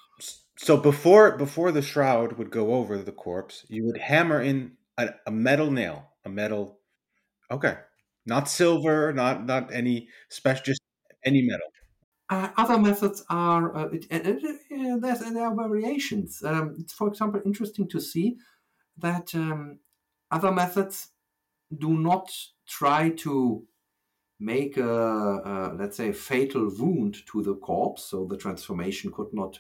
So before the shroud would go over the corpse, you would hammer in a metal nail, a metal. Okay, not silver, not any special, just any metal. Other methods are there are variations. It's, for example, interesting to see that other methods do not try to make a let's say fatal wound to the corpse, so the transformation could not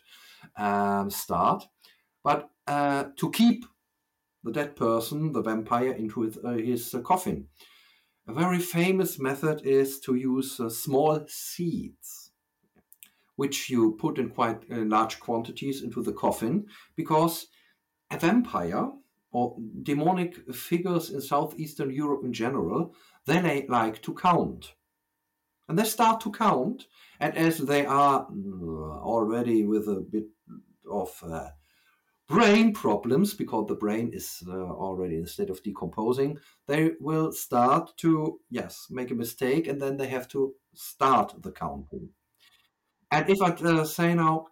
start, but to keep the dead person, the vampire, into his coffin. A very famous method is to use small seeds, which you put in quite large quantities into the coffin, because a vampire or demonic figures in Southeastern Europe in general, they like to count. And they start to count, and as they are already with a bit of brain problems, because the brain is already in a state of decomposing, they will start to, yes, make a mistake, and then they have to start the counting. And if I say now,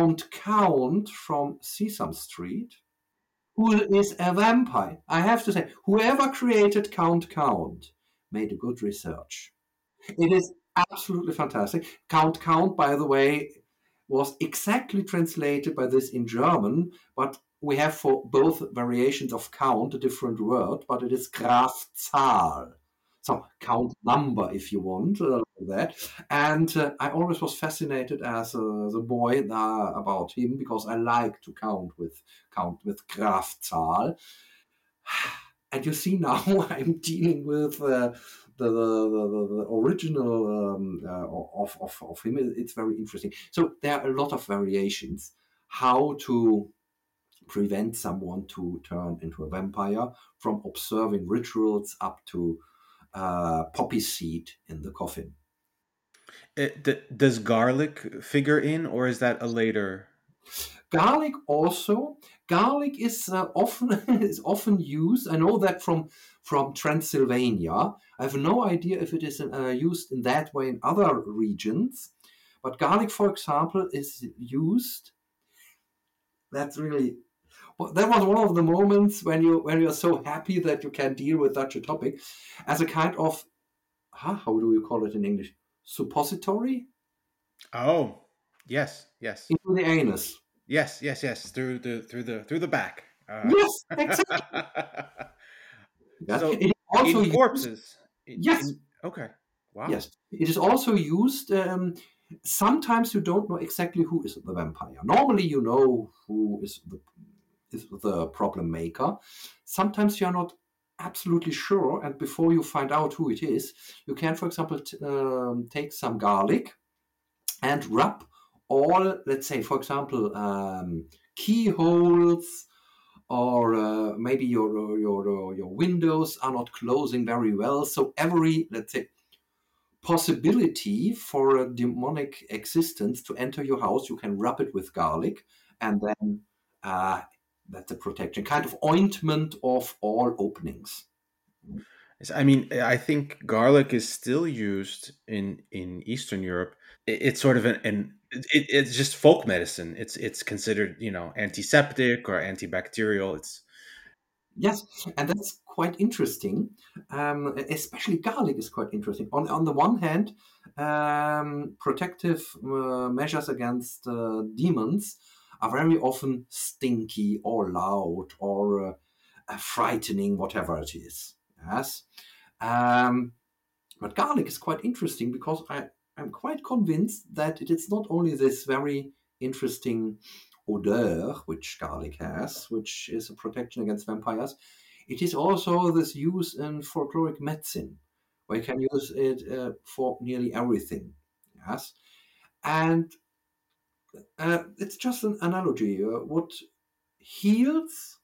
count from Sesame Street, who is a vampire? I have to say, whoever created Count made a good research. It is absolutely fantastic. Count, by the way, was exactly translated by this in German, but we have for both variations of count a different word, but it is Grafzahl. So count number, if you want, that. And I always was fascinated as a boy about him because I like to count with Grafzahl. And you see now I'm dealing with the original of him. It's very interesting. So there are a lot of variations how to prevent someone to turn into a vampire, from observing rituals up to poppy seed in the coffin. Does garlic figure in, or is that a later? Garlic also. Garlic is often is often used. I know that from Transylvania. I have no idea if it is used in that way in other regions. But garlic, for example, is used. That's really. Well, that was one of the moments when you're so happy that you can deal with such a topic, as a kind of how do we call it in English? Suppository Oh, yes. into the anus. Yes. Through the back. Yes, exactly. Yes. So It is also in used. corpses. Yes, Okay. Wow. yes. It is also used. Sometimes you don't know exactly who is the vampire. Normally, you know who is the problem maker. Sometimes you are not absolutely sure, and before you find out who it is, you can, for example, take some garlic and rub all, let's say, for example, keyholes, or maybe your windows are not closing very well. So every, let's say, possibility for a demonic existence to enter your house, you can rub it with garlic, and then uh, that's a protection, kind of ointment of all openings. I mean, I think garlic is still used in Eastern Europe. It's sort of it's just folk medicine. It's considered, antiseptic or antibacterial. It's Yes, and that's quite interesting. Especially garlic is quite interesting. On the one hand, protective measures against demons are very often stinky or loud or frightening, whatever it is. Yes, um, but garlic is quite interesting because I'm quite convinced that it is not only this very interesting odor which garlic has, which is a protection against vampires. It is also this use in folkloric medicine, where you can use it for nearly everything. Yes, and it's just an analogy. What heals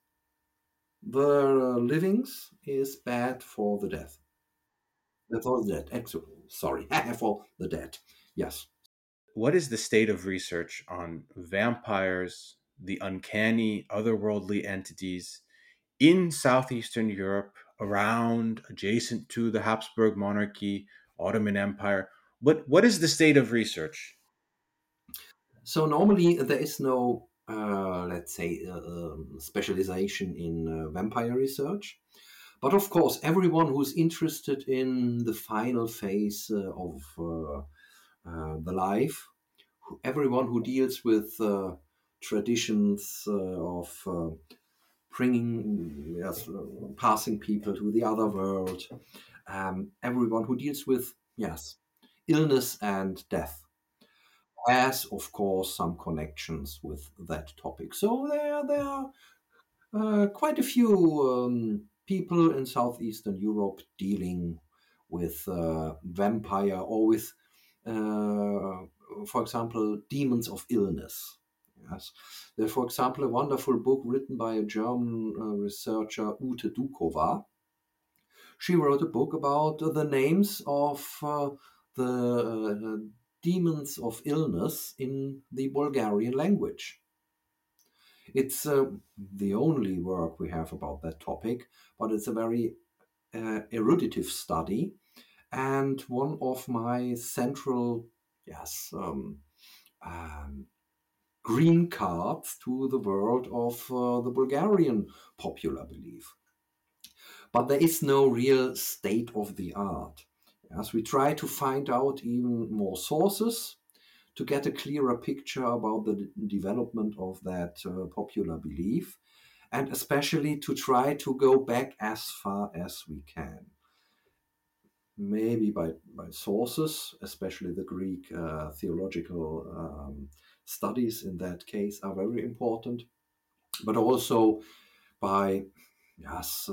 the livings is bad for the dead. For the dead. Sorry, for the dead. Yes. what is the state of research on vampires, the uncanny, otherworldly entities in southeastern Europe, around, adjacent to the Habsburg monarchy, Ottoman Empire? What is the state of research? So normally there is no, let's say, specialization in vampire research. But of course, everyone who's interested in the final phase of the life, everyone who deals with traditions of bringing, yes, passing people to the other world, everyone who deals with, yes, illness and death has, of course, some connections with that topic. So there are quite a few people in southeastern Europe dealing with vampire or with, for example, demons of illness. Yes, there's, for example, a wonderful book written by a German researcher, Ute Dukova. She wrote a book about the names of the demons of illness in the Bulgarian language. It's the only work we have about that topic, but it's a very eruditive study and one of my central, yes, um, green cards to the world of the Bulgarian popular belief. But there is no real state of the art. As we try to find out even more sources to get a clearer picture about the development of that popular belief, and especially to try to go back as far as we can. Maybe by sources, especially the Greek theological studies in that case are very important, but also by, yes,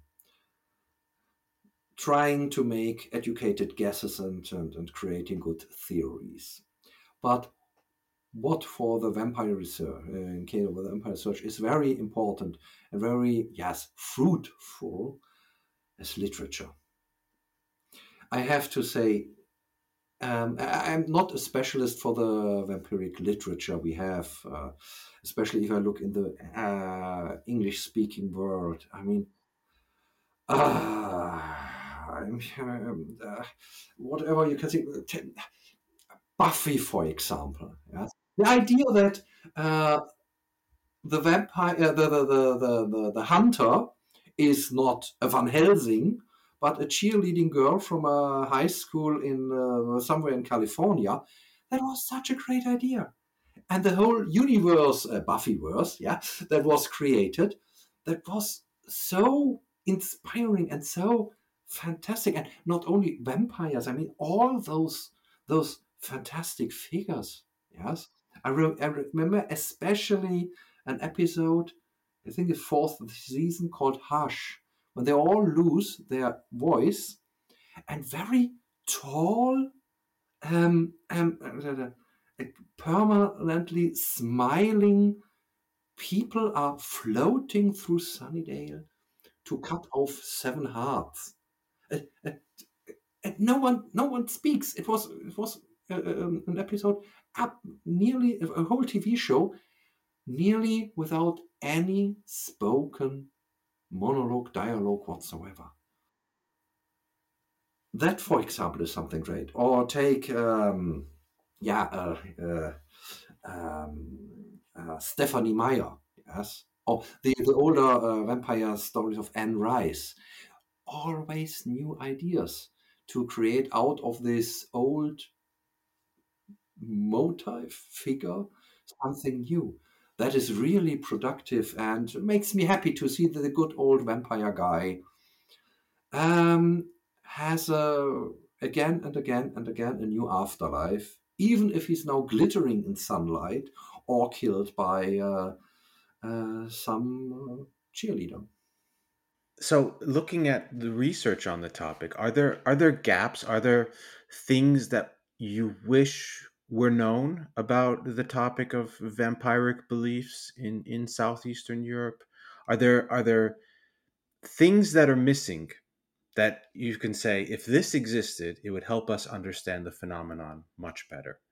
trying to make educated guesses and creating good theories. But what for the vampire research, in case of the vampire research, is very important and very, yes, fruitful as literature. I have to say, I'm not a specialist for the vampiric literature we have, especially if I look in the English-speaking world. I mean, whatever you can see, Buffy, for example. Yes? The idea that the vampire, the hunter, is not a Van Helsing, but a cheerleading girl from a high school in somewhere in California. That was such a great idea, and the whole universe, Buffyverse, yeah, that was created, that was so inspiring and so fantastic. And not only vampires, I mean, all those fantastic figures. Yes. I remember especially an episode, I think it's fourth season, called Hush, when they all lose their voice and very tall, um, um, uh, permanently smiling people are floating through Sunnydale to cut off 7 hearts. Uh, uh, and no one speaks. It was an episode up nearly a whole TV show, nearly without any spoken monologue, dialogue whatsoever. That, for example, is something great. Or take, yeah, Stephanie Meyer, yes, or the older vampire stories of Anne Rice. Always new ideas to create out of this old motive figure something new. That is really productive and makes me happy to see that the good old vampire guy has again and again and again a new afterlife, even if he's now glittering in sunlight or killed by some cheerleader. So, looking at the research on the topic, are there gaps? Are there things that you wish were known about the topic of vampiric beliefs in southeastern Europe? Are there things that are missing that you can say, if this existed, it would help us understand the phenomenon much better?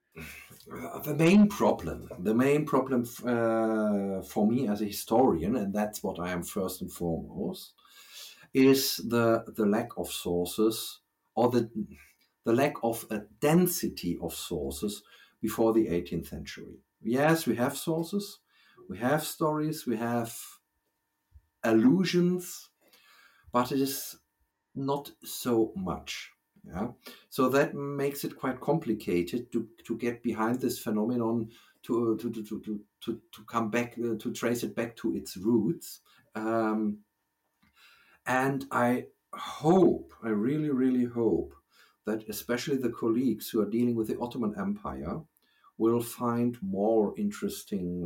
The main problem for me as a historian, and that's what I am first and foremost, is the lack of sources, or the lack of a density of sources before the 18th century. Yes, we have sources, we have stories, we have allusions, but it is not so much. Yeah, so that makes it quite complicated to get behind this phenomenon, to come back, to trace it back to its roots. Um, and I really, really hope that especially the colleagues who are dealing with the Ottoman Empire will find more interesting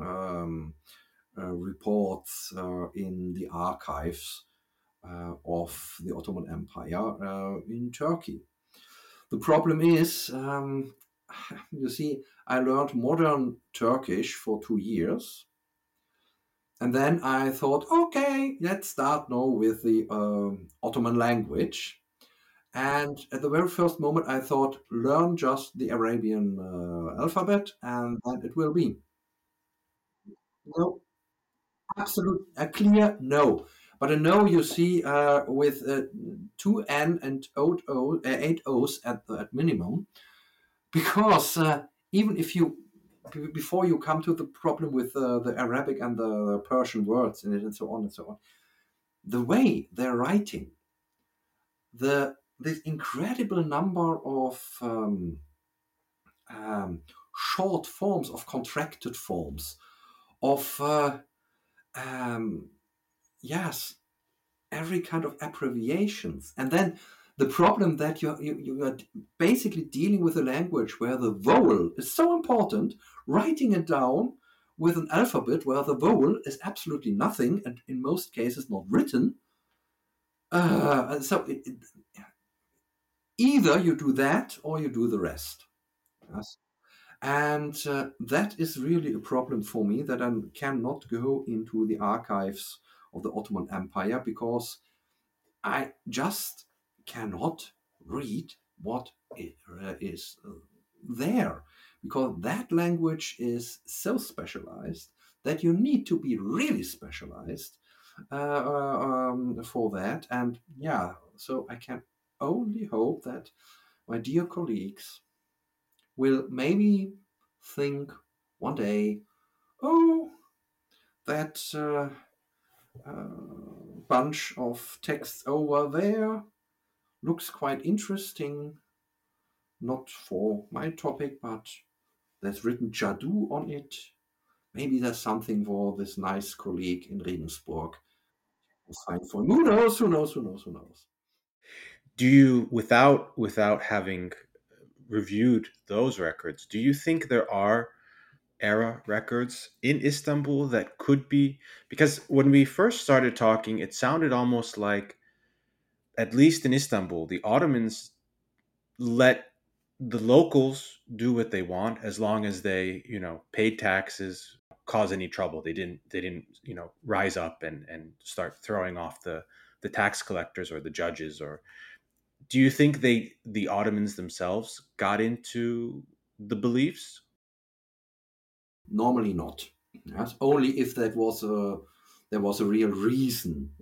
reports in the archives of the Ottoman Empire in Turkey. The problem is, you see, I learned modern Turkish for 2 years. And then I thought, okay, let's start now with the Ottoman language. And at the very first moment, I thought, learn just the Arabian alphabet, and then it will be. No, absolute, a clear no. But a no, you see, with two N and eight O's at minimum, because even if you before you come to the problem with the Arabic and the Persian words in it and so on and so on, the way they're writing, this incredible number of short forms, of contracted forms, of um, yes, every kind of abbreviations, and then the problem that you are basically dealing with a language where the vowel is so important, writing it down with an alphabet where the vowel is absolutely nothing and in most cases not written. Either you do that or you do the rest. Yes. And that is really a problem for me, that I cannot go into the archives of the Ottoman Empire because I just cannot read what is there, because that language is so specialized that you need to be really specialized for that. And yeah, so I can only hope that my dear colleagues will maybe think one day, oh, that bunch of texts over there looks quite interesting, not for my topic, but there's written Jadoo on it. Maybe there's something for this nice colleague in Regensburg to find for. Who knows? Who knows? Who knows? Who knows? Do you, without having reviewed those records, do you think there are era records in Istanbul that could be? Because when we first started talking, it sounded almost like, at least in Istanbul, the Ottomans let the locals do what they want as long as they, paid taxes, cause any trouble. They didn't, rise up and start throwing off the tax collectors or the judges. Or do you think the Ottomans themselves got into the beliefs? Normally not. Yes, only if there was a real reason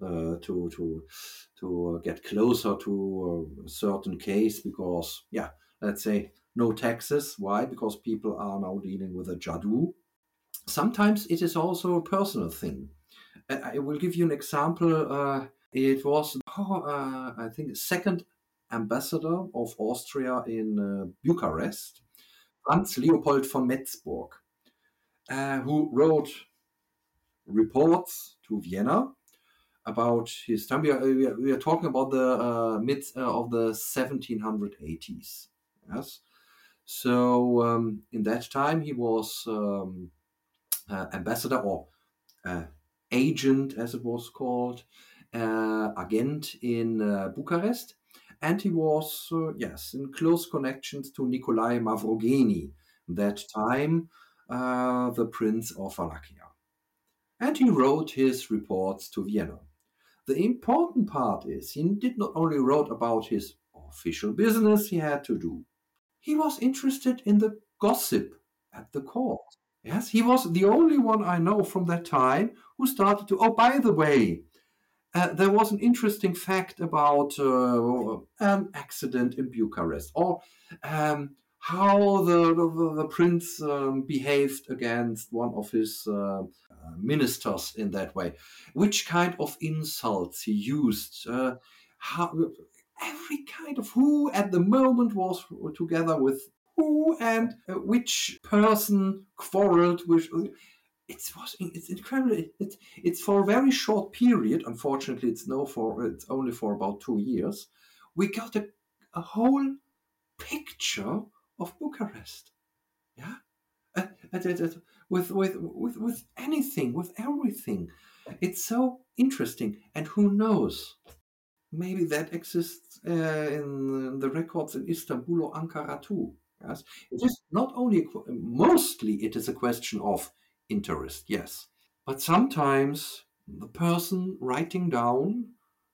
to get closer to a certain case, because yeah, let's say no taxes. Why? Because people are now dealing with a jadoo. Sometimes it is also a personal thing. I will give you an example. It was, I think, second ambassador of Austria in Bucharest, Franz Leopold von Metzburg, who wrote reports to Vienna about his time. We are talking about the mid of the 1780s. Yes. So in that time, he was ambassador, or uh, agent, as it was called, agent in Bucharest. And he was, yes, in close connections to Nikolai Mavrogeni, that time the Prince of Wallachia. And he wrote his reports to Vienna. The important part is he did not only write about his official business he had to do, he was interested in the gossip at the court. Yes, he was the only one I know from that time who started to. Oh, by the way, there was an interesting fact about an accident in Bucharest, or how the prince behaved against one of his ministers in that way, which kind of insults he used, how, every kind of who at the moment was together with who, and which person quarreled with. It's incredible. It's for a very short period. Unfortunately, it's only for about 2 years. We got a whole picture of Bucharest. Yeah, with anything, with everything. It's so interesting. And who knows? Maybe that exists in the records in Istanbul or Ankara too. Yes, it is not only mostly it is a question of interest. Yes, but sometimes the person writing down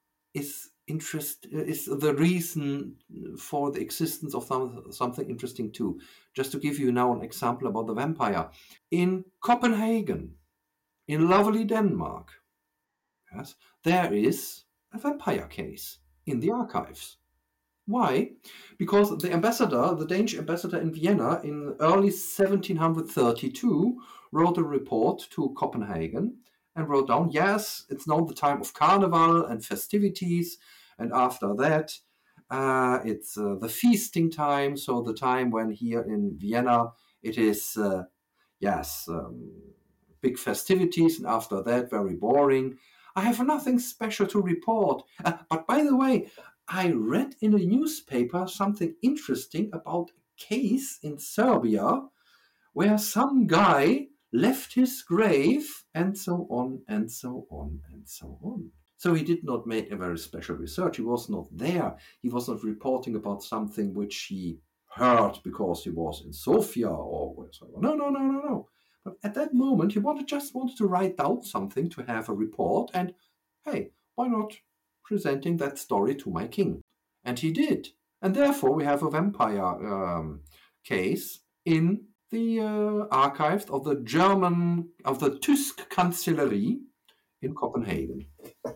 is the reason for the existence of something interesting too. Just to give you now an example about the vampire in Copenhagen, in lovely Denmark. Yes, there is a vampire case in the archives. Why? Because the Danish ambassador in Vienna in early 1732 wrote a report to Copenhagen and wrote down, yes, it's now the time of carnival and festivities, and after that, it's the feasting time, so the time when here in Vienna it is, yes, big festivities, and after that, very boring. I have nothing special to report. But by the way, I read in a newspaper something interesting about a case in Serbia where some guy left his grave, and so on, and so on, and so on. So he did not make a very special research. He was not there. He was not reporting about something which he heard because he was in Sofia or whatever. No, no, no, no, no. But at that moment, he just wanted to write down something to have a report, and hey, why not presenting that story to my king? And he did. And therefore, we have a vampire case in the archives of the Tysk Kanzlerie in Copenhagen.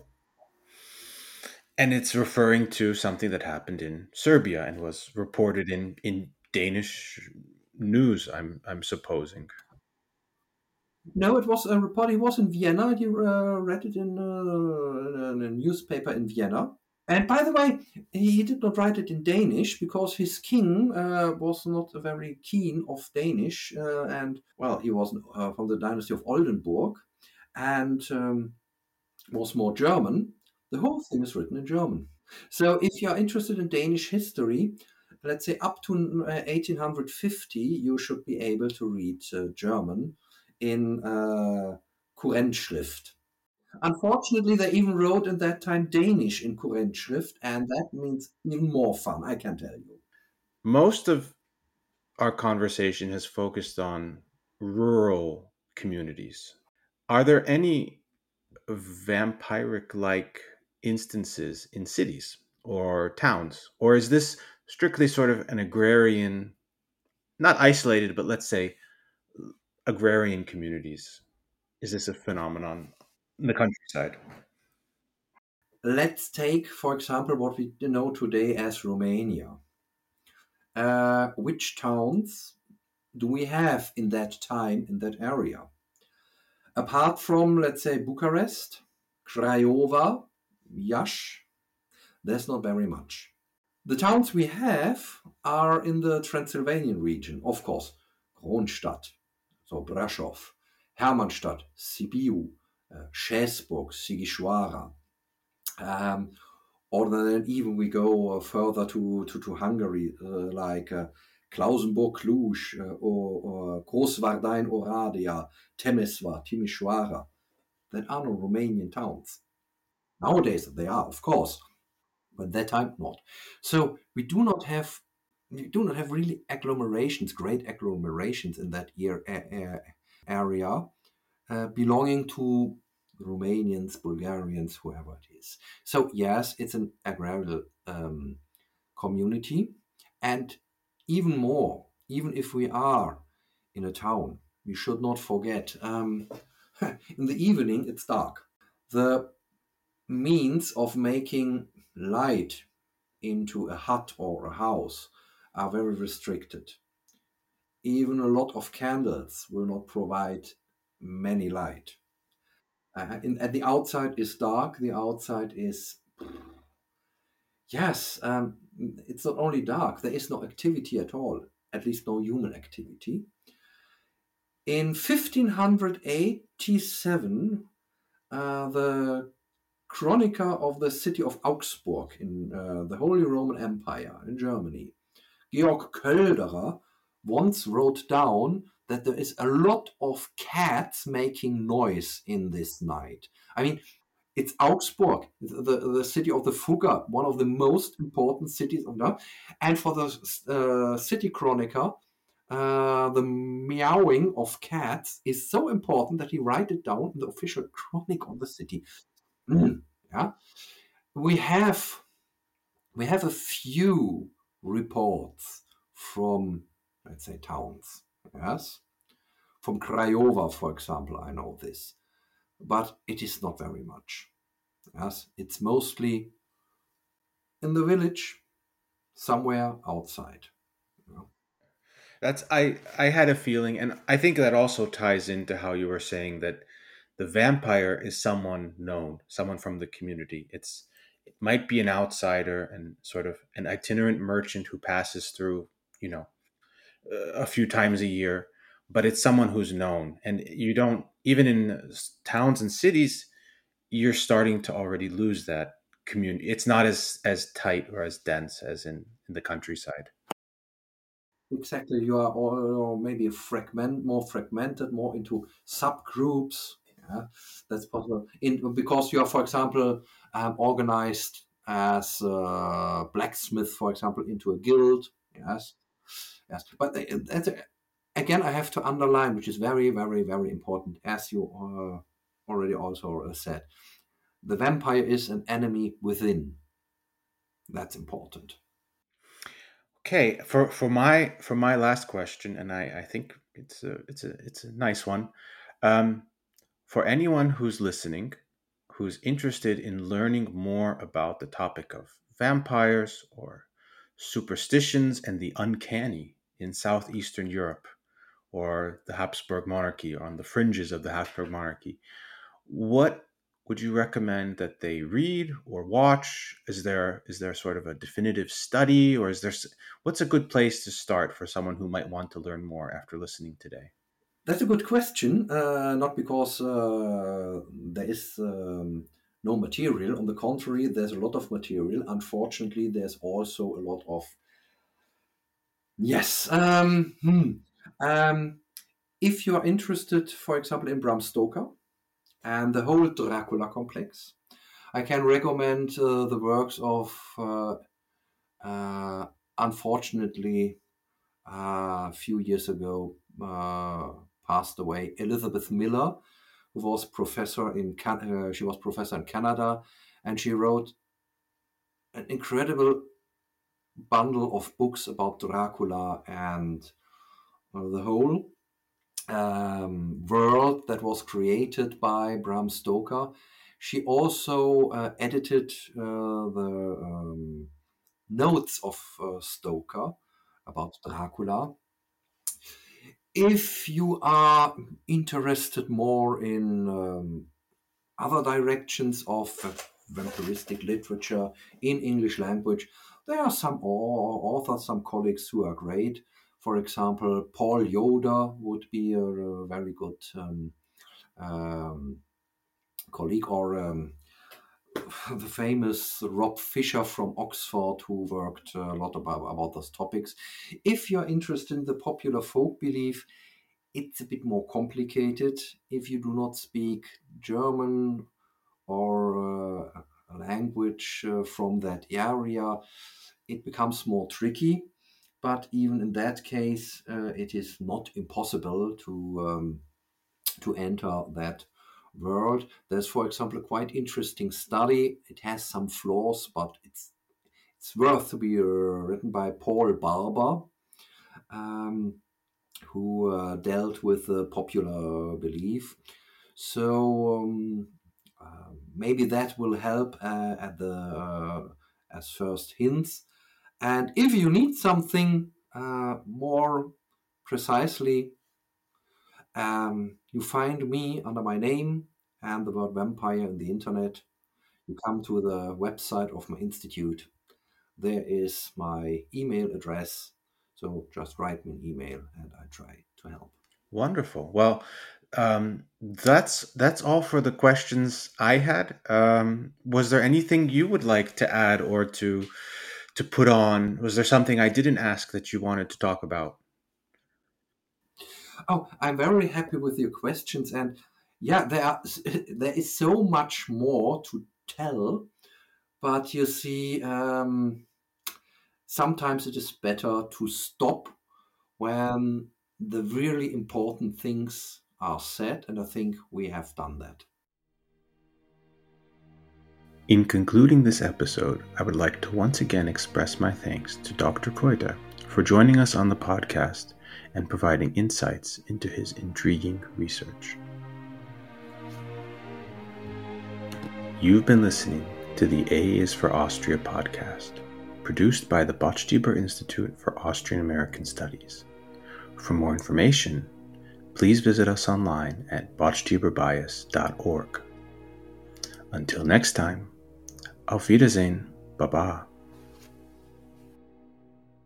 And it's referring to something that happened in Serbia and was reported in Danish news, I'm supposing. No, it was a report. He was in Vienna. He read it in a newspaper in Vienna. And by the way, he did not write it in Danish because his king was not very keen of Danish, and well, he was from the dynasty of Oldenburg, and was more German. The whole thing is written in German. So if you're interested in Danish history, let's say up to 1850, you should be able to read German in Kurrentschrift. Unfortunately, they even wrote at that time Danish in Kurrentschrift, and that means even more fun, I can tell you. Most of our conversation has focused on rural communities. Are there any vampiric like instances in cities or towns? Or is this strictly sort of an agrarian, not isolated, but let's say agrarian communities? Is this a phenomenon in the countryside? Let's take, for example, what we know today as Romania. Which towns do we have in that time in that area? Apart from, let's say, Bucharest, Craiova, Iași, there's not very much. The towns we have are in the Transylvanian region, of course. Kronstadt, so Brasov, Hermannstadt, Sibiu, Szesburg, Sighișoara. Or then even we go further to Hungary, like Klausenburg, Cluj, or Großwardein, Oradea, Temeswar, Timișoara. That are no Romanian towns. Nowadays they are, of course, but at that time not. So we do not have really agglomerations, great agglomerations in that area belonging to Romanians, Bulgarians, whoever it is. So yes, it's an agrarian community, and even more, even if we are in a town, we should not forget. In the evening, it's dark. The means of making light into a hut or a house are very restricted. Even a lot of candles will not provide many light. At the outside is dark. The outside is, yes, it's not only dark, there is no activity at all, at least no human activity. In 1587, the chronicler of the city of Augsburg in the Holy Roman Empire in Germany, Georg Kölderer, once wrote down that there is a lot of cats making noise in this night. I mean, it's Augsburg, the city of the Fugger, one of the most important cities of that. And for the city chronicler, the meowing of cats is so important that he write it down in the official chronic of the city. Yeah, we have we have a few reports from, let's say, towns. Yes, from Craiova, for example, I know this, but it is not very much. Yes, it's mostly in the village, somewhere outside. You know. That's I had a feeling, and I think that also ties into how you were saying that the vampire is someone known, someone from the community. It might be an outsider and sort of an itinerant merchant who passes through, you know, a few times a year, but it's someone who's known. And you don't, even in towns and cities, you're starting to already lose that community. It's not as tight or as dense as in the countryside. Exactly, you are all maybe more fragmented, more into subgroups. Yeah, that's possible. Because you are, for example, organized as a blacksmith, for example, into a guild. Yes, yes. But again, I have to underline, which is very, very, very important, as you already also said. The vampire is an enemy within. That's important. Okay, for my last question, and I think it's a nice one. Um, for anyone who's listening, who's interested in learning more about the topic of vampires or superstitions and the uncanny in southeastern Europe or the Habsburg monarchy or on the fringes of the Habsburg monarchy, what would you recommend that they read or watch? Is there sort of a definitive study, or what's a good place to start for someone who might want to learn more after listening today? That's a good question. Not because there is no material. On the contrary, there's a lot of material. Unfortunately, there's also a lot of yes. If you are interested, for example, in Bram Stoker and the whole Dracula complex, I can recommend the works of, unfortunately, a few years ago passed away, Elizabeth Miller, who was professor in she was professor in Canada, and she wrote an incredible bundle of books about Dracula and the whole world that was created by Bram Stoker. She also edited the notes of Stoker about Dracula. If you are interested more in other directions of vampiristic literature in English language, there are some authors, some colleagues who are great. For example, Paul Yoder would be a very good colleague, or the famous Rob Fisher from Oxford, who worked a lot about those topics. If you're interested in the popular folk belief, it's a bit more complicated. If you do not speak German or a language from that area, it becomes more tricky. But even in that case, it is not impossible to enter that world. There's, for example, a quite interesting study. It has some flaws, but it's worth to be written by Paul Barber, who dealt with the popular belief. So maybe that will help at the as first hints. And if you need something more precisely, you find me under my name and the word vampire in the internet. You come to the website of my institute. There is my email address. So just write me an email and I try to help. Wonderful. Well, that's all for the questions I had. Was there anything you would like to add or to put on? Was there something I didn't ask that you wanted to talk about? Oh, I'm very happy with your questions, and yeah, there is so much more to tell, but you see, sometimes it is better to stop when the really important things are said, and I think we have done that. In concluding this episode, I would like to once again express my thanks to Dr. Kreuter for joining us on the podcast and providing insights into his intriguing research. You've been listening to the A is for Austria podcast, produced by the Botstiber Institute for Austrian American Studies. For more information, please visit us online at botstiberbias.org. Until next time, auf Wiedersehen, Baba.